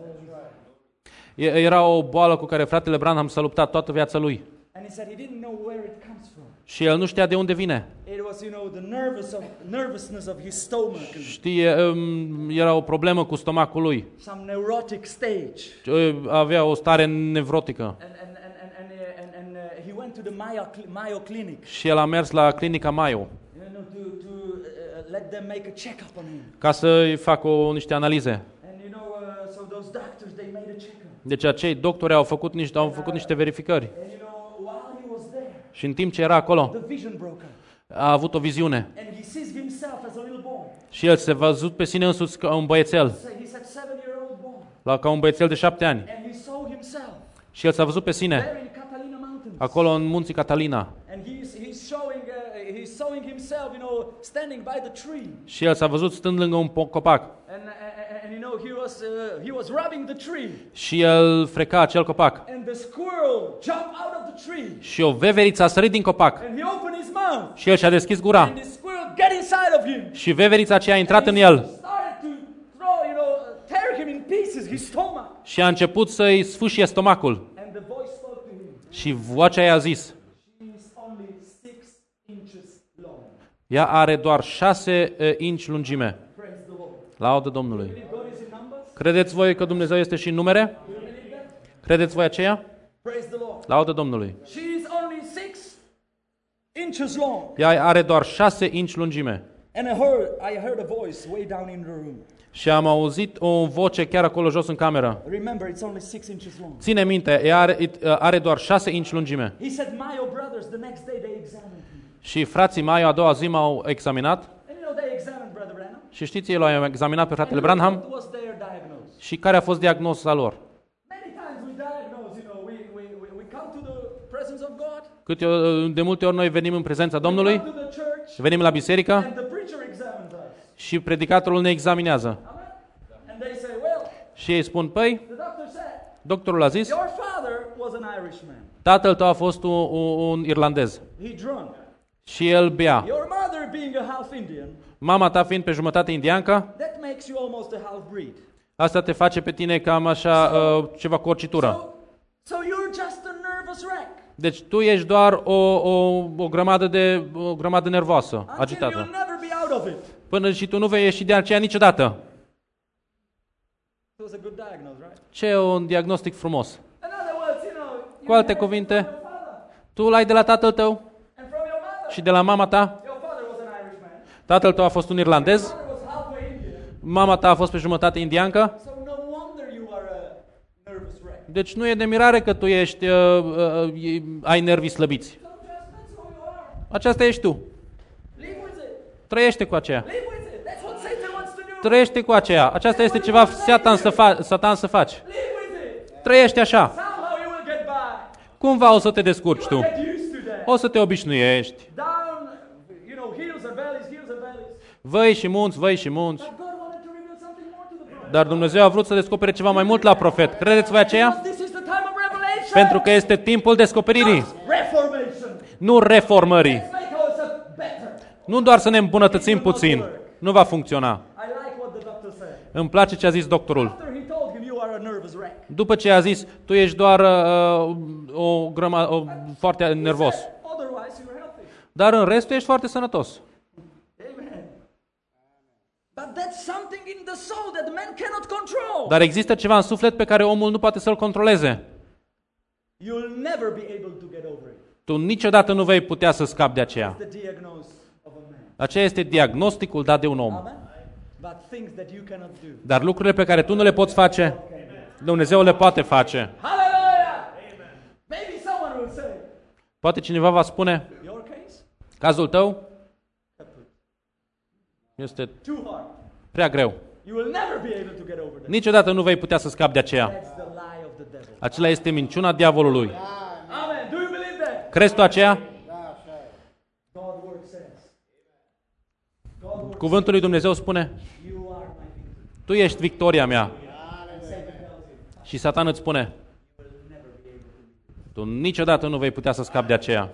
all his. Era o boală cu care fratele Branham s-a luptat toată viața lui. And he said he didn't know where it comes from. Și el nu știa de unde vine. It was, you know, the nervousness of his stomach. And Știi, era o problemă cu stomacul lui. some neurotic stage. Avea o stare nevrotică. And he went to the Mayo Clinic, Și el a mers la clinica Mayo you know, to let them make a check-up on him. ca să-i facă niște analize. And you know, so those doctors, they made a check-up. Deci acei doctori au făcut niște verificări. And you know, while he was there, Și în timp ce era acolo, the vision broke up. a avut o viziune. And he sees himself as a little boy. Și el se văzut pe sine însuți ca un băiețel, So he said, 7-year-old boy. ca un băiețel de 7 ani. And he saw himself Și el s-a văzut pe sine, there in Catalina Mountains. acolo în munții Catalina. And he's showing himself, you know, standing by the tree. Și el s-a văzut stând lângă un copac. And you know, he was rubbing the tree. Și el freca acel copac. And the squirrel jumped out of the tree. Și o veveriță a sărit din copac. And he opened his mouth. Și el și-a deschis gura. And the squirrel get inside of him. Și veverița aceea a intrat în el. Started to throw, you know, tear him in pieces, his stomach. Și a început să-i sfâșie stomacul. And the voice spoke to him. Și vocea i-a zis: She is only 6 inches long. ea are doar 6 inci lungime. Praise the Lord. Laudă Domnului. Believe God is in numbers? Credeți voi că Dumnezeu este și în numere? Do you believe that? Credeți voi aceea? Praise the Lord. Laudă Domnului. She is only 6 inches long. Ea are doar 6 inci lungime. And I heard a voice way down in the room. Și am auzit o voce chiar acolo jos în cameră. Remember, it's only 6 inches long. Ține minte, ea are doar 6 inci lungime. He said, Mayo brothers, the next day they examined him. Și frații Maio a doua zi m-au examinat. And you know, they examined Brother Branham. Și știți, ei l-au examinat pe fratele And Branham. what was their diagnosis? Și care a fost diagnoza lor? Many times we diagnose, you know, we come to the presence of God. De multe ori noi venim în prezența Domnului, We come to the church. venim la biserică And the preacher examines us. și predicatorul ne examinează. Amen? And they say, well, Și ei spun: păi, the doctor said, doctorul a zis, your father was an Irishman. tatăl tău a fost un irlandez He drunk. și el bea. Your mother being a half Indian, Mama ta fiind pe jumătate indiancă, that makes you almost a half breed. asta te face pe tine cam așa ceva cu orcitură. So you're just a nervous wreck. Deci tu ești doar o grămadă nervoasă, Until agitată. you'll never be out of it. Până și tu nu vei ieși de aceea niciodată. Ce e un diagnostic frumos? Cu alte cuvinte, tu l-ai de la tatăl tău și de la mama ta. Tatăl tău a fost un irlandez, mama ta a fost pe jumătate indiancă. Deci nu e de mirare că tu ești, ai nervii slăbiți. Aceasta ești tu. Trăiește cu aceea. Trăiește cu aceea. Aceasta este ceva Satan să faci. Trăiește așa. Cumva o să te descurci tu. O să te obișnuiești. Văi și munți, văi și munți. Dar Dumnezeu a vrut să descopere ceva mai mult la profet. Credeți voi aceea? Pentru că este timpul descoperirii. Nu reformării. Nu doar să ne îmbunătățim puțin. Nu va funcționa. Îmi place ce a zis doctorul. După ce a zis, tu ești doar foarte nervos. Dar în rest tu ești foarte sănătos. Dar există ceva în suflet pe care omul nu poate să-l controleze. Tu niciodată nu vei putea să scapi de aceea. Aceea este diagnosticul dat de un om. Dar lucrurile pe care tu nu le poți face, Dumnezeu le poate face. Poate cineva va spune, cazul tău este prea greu. Niciodată nu vei putea să scapi de aceea. Acela este minciuna diavolului. Crezi tu aceea? Cuvântul lui Dumnezeu spune, tu ești victoria mea. Și Satan îți spune, tu niciodată nu vei putea să scapi de aceea.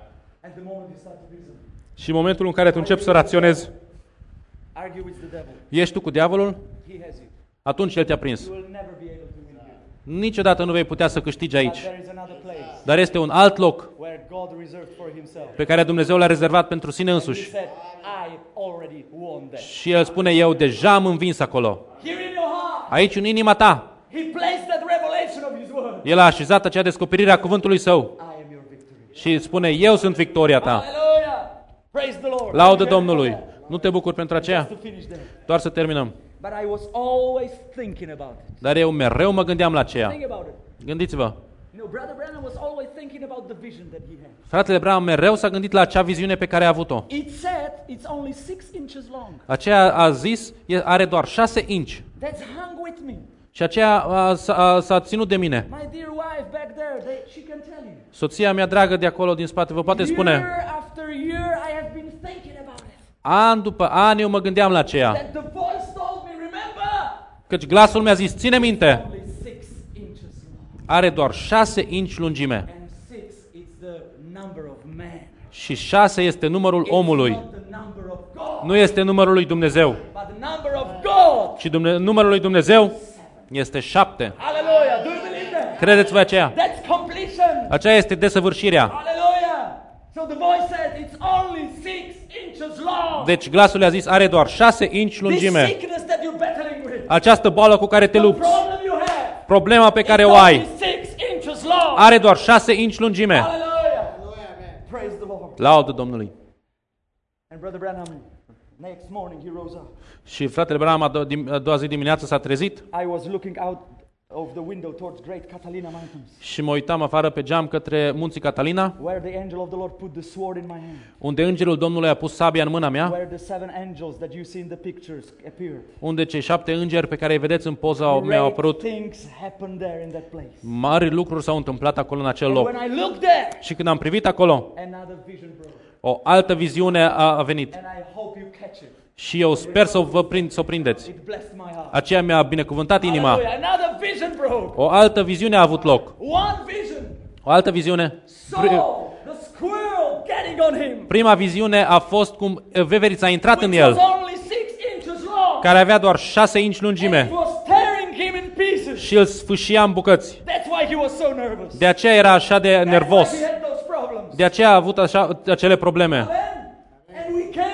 Și în momentul în care tu începi să raționezi, ești tu cu diavolul? Atunci el te-a prins. Niciodată nu vei putea să câștigi aici. Dar este un alt loc pe care Dumnezeu l-a rezervat pentru sine însuși. Și el spune, eu deja am învins acolo. Aici, în inima ta, el a așezat acea descoperire a cuvântului său. Și spune, eu sunt victoria ta. Laudă Domnului. Nu te bucuri pentru aceea? Doar să terminăm. Dar eu mereu mă gândeam la aceea. Gândiți-vă. Fratele Branham mereu s-a gândit la acea viziune pe care a avut-o. Aceea a zis, are doar 6 inch. Și aceea s-a ținut de mine. Soția mea dragă de acolo din spate vă poate spune, an după an eu mă gândeam la aceea. Căci glasul mi-a zis, ține minte, are doar 6 inch lungime. Și 6 este numărul omului. Nu este numărul lui Dumnezeu. Și numărul lui Dumnezeu este 7. Credeți voi aceea? Aceea este desăvârșirea. Deci glasul le-a zis, are doar 6 inch lungime. Această boală cu care te lupți, problema pe care o ai, are doar 6 inch lungime. Laudă Domnului. Și fratele Branham a doua zi dimineață s-a trezit și mă uitam afară pe geam către munții Catalina, unde îngerul Domnului a pus sabia în mâna mea, unde cei 7 îngeri pe care îi vedeți în poza mea au apărut. Mari lucruri s-au întâmplat acolo în acel loc. Și când am privit acolo, o altă viziune a venit. Și eu sper să o prindeți. Aceea mi-a binecuvântat inima. O altă viziune a avut loc. O altă viziune. Prima viziune a fost cum veverița a intrat în el, care avea doar 6 inch lungime. Și îl sfâșia în bucăți. De aceea era așa de nervos. De aceea a avut acele probleme.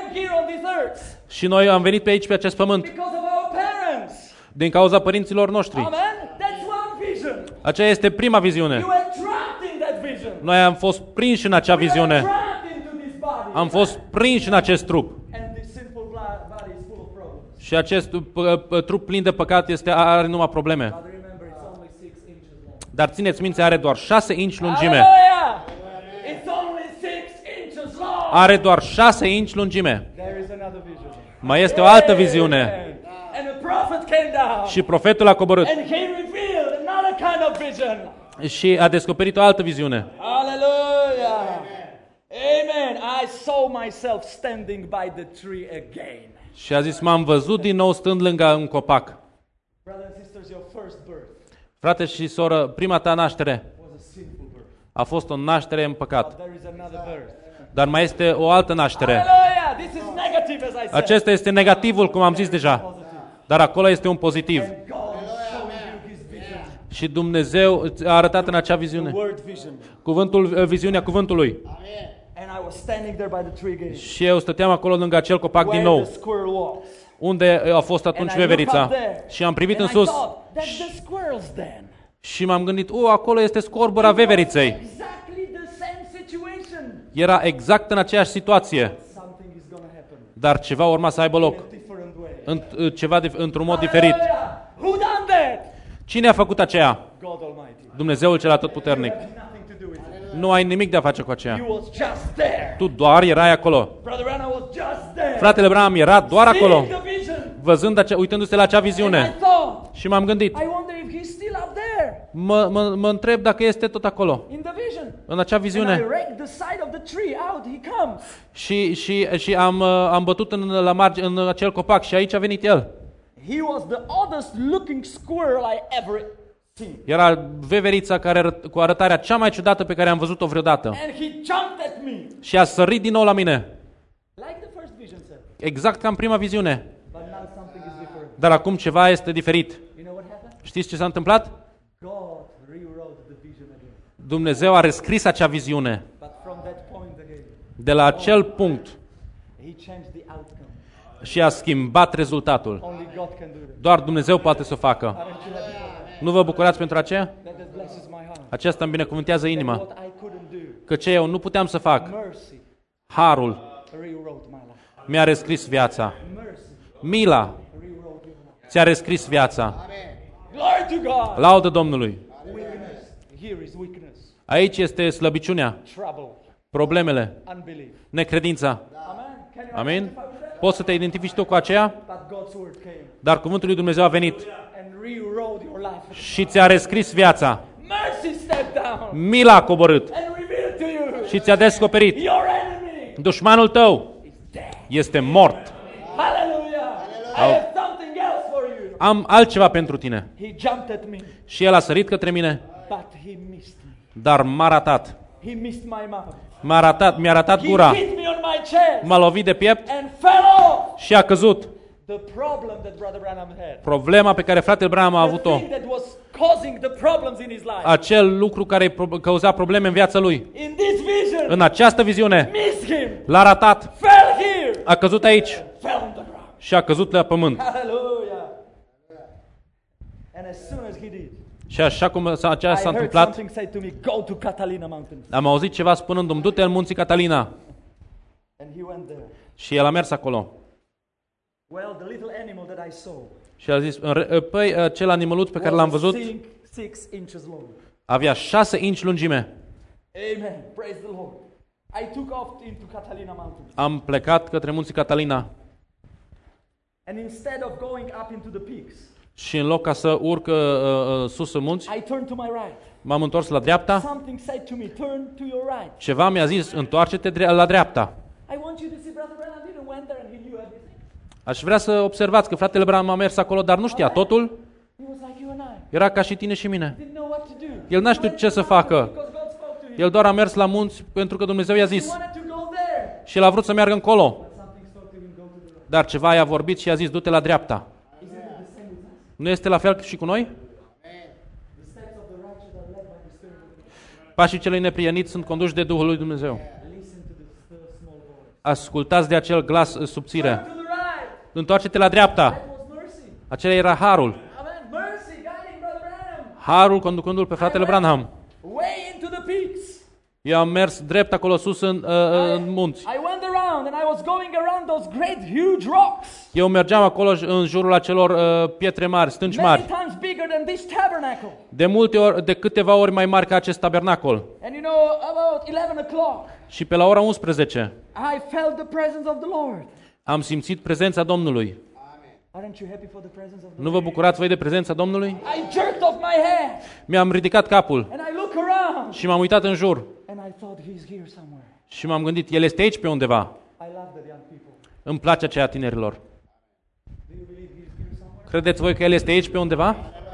this earth. Și noi am venit pe aici, pe acest pământ, Because of our parents. din cauza părinților noștri. Amen. That's one vision. Aceea este prima viziune. You were trapped in that vision. Noi am fost prinși în acea We were viziune. trapped into this body. Am fost prinși în acest trup. And this sinful body is full of problems. Și acest trup plin de păcat are numai probleme. But remember, it's only 6 inches long. Dar țineți minte, are doar 6 inch lungime. Hallelujah! It's only 6 inches long. Are doar 6 inch lungime. There is another vision. Mai este o altă viziune. And a prophet came down. Și profetul a coborât And he revealed another kind of vision. și a descoperit o altă viziune. Hallelujah. Amen. I saw myself standing by the tree again. Și a zis, m-am văzut din nou stând lângă un copac. Brothers and sisters, your first birth Frate și soră, prima ta naștere was a sinful birth. a fost o naștere în păcat. There is another birth. Dar mai este o altă naștere. Hallelujah. This is negative, as I said. Acesta este negativul, cum am zis deja. Dar acolo este un pozitiv. And God showed you his vision. Și Dumnezeu a arătat în acea viziune. Word vision. Viziunea cuvântului. And I was standing there by the tree again. Și eu stăteam acolo lângă acel copac din Where nou, the squirrel was. unde a fost atunci And I looked veverița. up there. Și am privit în And I sus thought, that's the squirrel's den. și m-am gândit, acolo este scorbura veveriței. Exactly the same situation. Era exact în aceeași situație, Something is going to happen dar ceva urma să aibă loc, in a different way. într-un mod diferit. Hallelujah. Who done that? Cine a făcut aceea? God Almighty. Dumnezeul cel atotputernic. Nothing to do with it. Nu ai nimic de a face cu He aceea. was just there. Tu doar erai acolo. Brother Branham was just there. Fratele Branham era doar acolo, Seeing the vision. văzând uitându-se la acea And I viziune. thought, Și m-am gândit, I wonder if he's still up there mă întreb dacă este tot acolo, in the vision. în acea And I viziune. raked the side of the tree out. He comes. Și am bătut în acel copac și aici a venit el. He was the oddest looking squirrel I ever seen. Era veverița cu arătarea cea mai ciudată pe care am văzut-o vreodată. And he jumped at me. Și a sărit din nou la mine. Like the first vision said. Exact ca în prima viziune. But now something is different. Dar acum ceva este diferit. You know what happened? Știți ce s-a întâmplat? God rewrote the vision again. Dumnezeu a rescris acea viziune. But from that point again, De la acel punct he changed the outcome. și a schimbat rezultatul. Only God can do that. Doar Dumnezeu poate să o facă. Aren't you happy for that? Nu vă bucurați pentru aceea? That blesses my heart. Aceasta îmi binecuvântează inima. What I couldn't do, Că ce eu nu puteam să fac, mercy harul rewrote my life. mi-a rescris viața. Mercy Mila rewrote your life. ți-a rescris viața. Glory to God. Laudă Domnului. Weakness. Here is weakness. Aici este slăbiciunea, Trouble. problemele, Unbelief. necredința. Amen. Can you Amin? identify with that? Poți să te identifici tu cu aceea? But God's word came Dar cuvântul lui Dumnezeu a venit and rewrote your life. și ți-a rescris viața. Mercy stepped down Mila a coborât and revealed to you și ți-a descoperit. your enemy Dușmanul tău is dead. este mort. Hallelujah. I have something else for you. Am altceva pentru tine. He jumped at me, Și el a sărit către mine, but he missed me. dar m-a ratat. He missed my mouth. Mi-a ratat He gura. hit me on my chest M-a lovit de piept and fell off. și a căzut. The problem that Brother Branham had. Problema pe care fratele Branham a The avut-o, thing that was causing the problems in his life. acel lucru care cauza probleme în viața lui, In this vision, în această viziune, missed him, l-a ratat, fell here, a căzut aici fell on the ground. și a căzut la pământ. Hallelujah. And as soon as he did, Și așa cum aceea I s-a heard întâmplat, something say to me, go to Catalina Mountains. am auzit ceva spunându-mi, du-te în munții Catalina. And he went there. Și el a mers acolo. Well, the little animal that I saw Și a zis, păi, acel animăluț pe care l-am was văzut 6 inches long. avea 6 inci lungime. Amen. Praise the Lord. I took off into Catalina Mountains. Am plecat către munții Catalina And instead of going up into the peaks, și în loc ca să urc sus în munți, I turned to my right. m-am întors la dreapta. Something said to me, turn to your right. Ceva mi-a zis, întoarce-te la dreapta. I want you to see Brother Branham didn't went there and he knew everything. Aș vrea să observați că fratele Branham a mers acolo, dar nu știa totul. He was like you and I. Era ca și tine și mine. Didn't know what to do. El n-a știut ce să facă. Because God spoke to him. El doar a mers la munți pentru că Dumnezeu i-a He zis. wanted to go there. Și el a vrut să meargă încolo. But something spoke to him, go to the right. Dar ceva i-a vorbit și i-a zis, du-te la dreapta. Isn't it the same with us? Nu este la fel și cu noi? The steps of the righteous are led by the Spirit of God. Pașii celui neprienit sunt conduși de Duhul lui Dumnezeu. Listen to the still small voice. ascultați de acel glas subțire. Turn to the right. Întoarce-te la dreapta. That was mercy. Acela era harul. Amen. Mercy guiding Brother Branham. Harul conducându-l pe fratele Branham. Way into the peaks. Eu am mers drept acolo sus în munți. I went around and I was going around those great huge rocks. Eu mergeam acolo în jurul acelor pietre mari, stânci Many mari. times bigger than this tabernacle. De câteva ori mai mari ca acest tabernacol. And you know, about 11 o'clock, Și pe la ora 11 I felt the presence of the Lord. am simțit prezența Domnului. Aren't you happy for the presence of the Nu Lord? vă bucurați voi de prezența Domnului? I jerked off my head Mi-am ridicat capul and I look around și m-am uitat în jur and I thought he's here somewhere. și m-am gândit, El este aici pe undeva. I love the young people. Îmi place aceea tinerilor. Do you believe he's here somewhere? Credeți voi că El este aici pe undeva?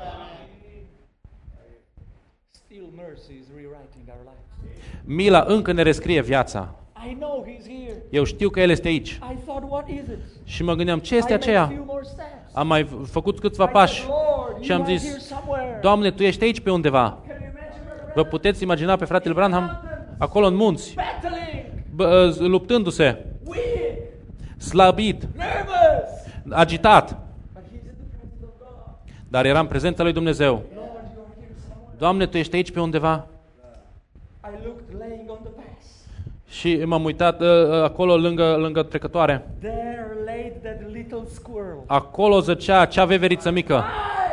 Still mercy is rewriting our lives. Mila încă ne rescrie viața. I know he's here. Eu știu că El este aici. I thought, what is it? Și mă gândeam, ce I este made a aceea? few more steps. Am mai făcut câțiva I pași said, Lord, și you am are zis, here somewhere. Doamne, Tu ești aici pe undeva. Can you imagine, Brother Vă puteți imagina pe fratele Branham acolo în munți, battling, luptându-se, weak, slăbit, nervous? agitat, But he's in the presence of God. dar era în prezența lui Dumnezeu. Lord, you are here somewhere. Doamne, Tu ești aici pe undeva? I looked laying on the pass. Și m-am uitat acolo lângă trecătoare. There laid that little squirrel. Acolo zăcea acea veveriță mică.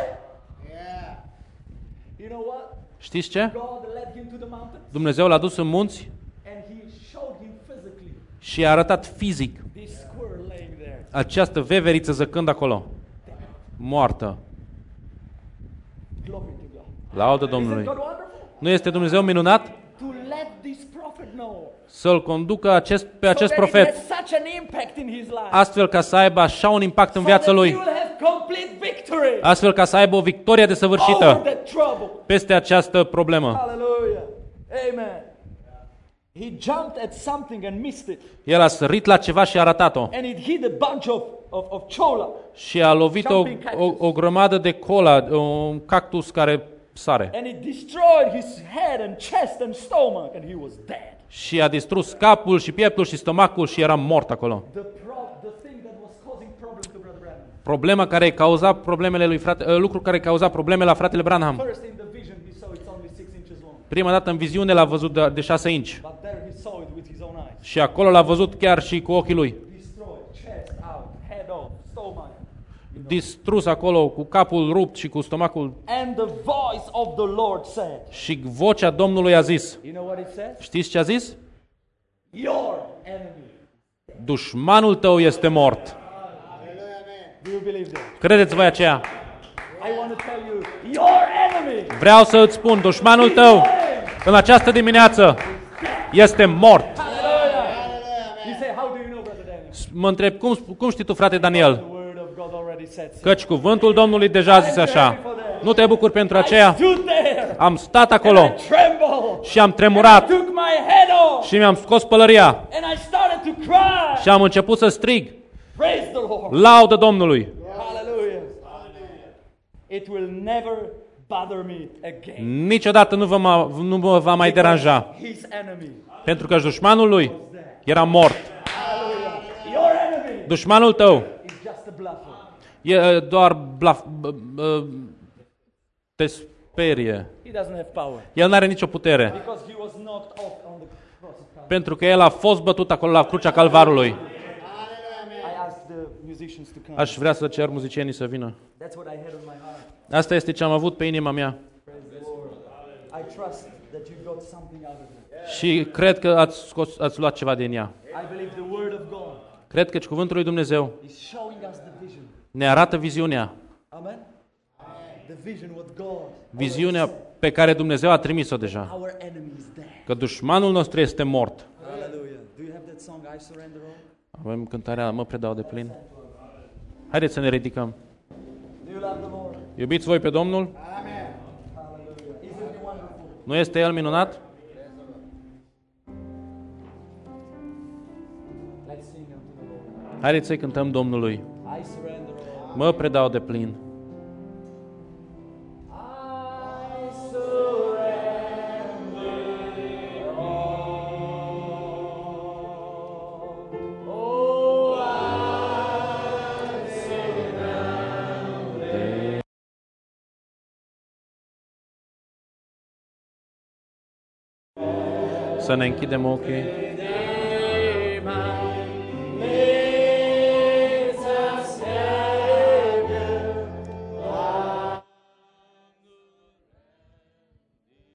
You know what? Știți ce? God led him to the mountain Dumnezeu l-a dus în munți and he showed him physically și i-a arătat fizic this squirrel laying there. această veveriță zăcând acolo, moartă. Glory to God. Laudă Isn't Domnului. God wonderful? Nu este Dumnezeu minunat To let this prophet know. să-l conducă pe acest so that it profet, has such an impact in his life. astfel ca să aibă așa un impact în So viața that lui, he will have complete victory astfel ca să aibă o victorie over desăvârșită that trouble. peste această problemă. Hallelujah. Amen. He jumped at something and missed it. El a sărit la ceva și a ratat-o And it hit a bunch of chola. și a lovit o grămadă de cola, un cactus care sare. And it destroyed his head and chest and stomach and he was dead. Și a distrus capul și pieptul și stomacul și era mort acolo. The thing that was causing problems to Brother Branham. Problema care cauza problemele lui lucru care cauza probleme la fratele Branham. First in the vision he saw it's only 6 inches long. Prima dată în viziune l-a văzut de 6 inci. But there he saw it with his own eyes. Și acolo l-a văzut chiar și cu ochii lui. Destroyed, chest out, head off, stomach. Distrus acolo cu capul rupt și cu stomacul. And the voice of the Lord said. Și vocea Domnului a zis. You know what it says? Știți ce a zis? Your enemy. Dușmanul tău este mort. Do you believe that? Credeți voi aceea? I want to tell you, your enemy. Vreau să îți spun, dușmanul tău în această dimineață este mort. You say, how do you know, Brother Daniel? Mă întreb, cum știi tu, frate Daniel? The word of God already said so. Căci cuvântul Domnului deja a zis așa. Nu te bucuri pentru aceea? Stood there. Am stat acolo I trembled. și am tremurat Took my head off. și mi-am scos pălăria And I started to cry. și am început să strig. Praise the Lord. Laudă Domnului! Hallelujah. It will never bother me again. Niciodată nu mă va mai deranja, His enemy. pentru că dușmanul lui era mort. Hallelujah. Your enemy Dușmanul tău is just a bluffer. e doar te sperie. He doesn't have power. El nu are nicio putere, Because he was knocked off on the cross of Calvary. pentru că el a fost bătut acolo la crucea Calvarului. I asked the musicians to come. Aș vrea să cer muzicienii să vină. That's what I had on my heart. Asta este ce am avut pe inima mea. Praise the Lord. I trust that you got something out of it. Și cred că ați luat ceva din ea. I believe the word of God Cred că cuvântul lui Dumnezeu is showing us the vision. ne arată viziunea. Amen. The vision what God. Viziunea pe care Dumnezeu a trimis-o deja. Our enemy is dead. Că dușmanul nostru este mort. Hallelujah. Do you have that song I surrender all? Avem cântarea Mă predau de plin. Haideți să ne ridicăm. Do you love the Lord? Iubiți voi pe Domnul? Hallelujah. Isn't he wonderful? Nu este El minunat? Let's sing unto the Lord. Haideți să-i cântăm Domnului. I surrender all. Mă predau de plin. I surrender all. Să ne închidem ochii. Redeemer.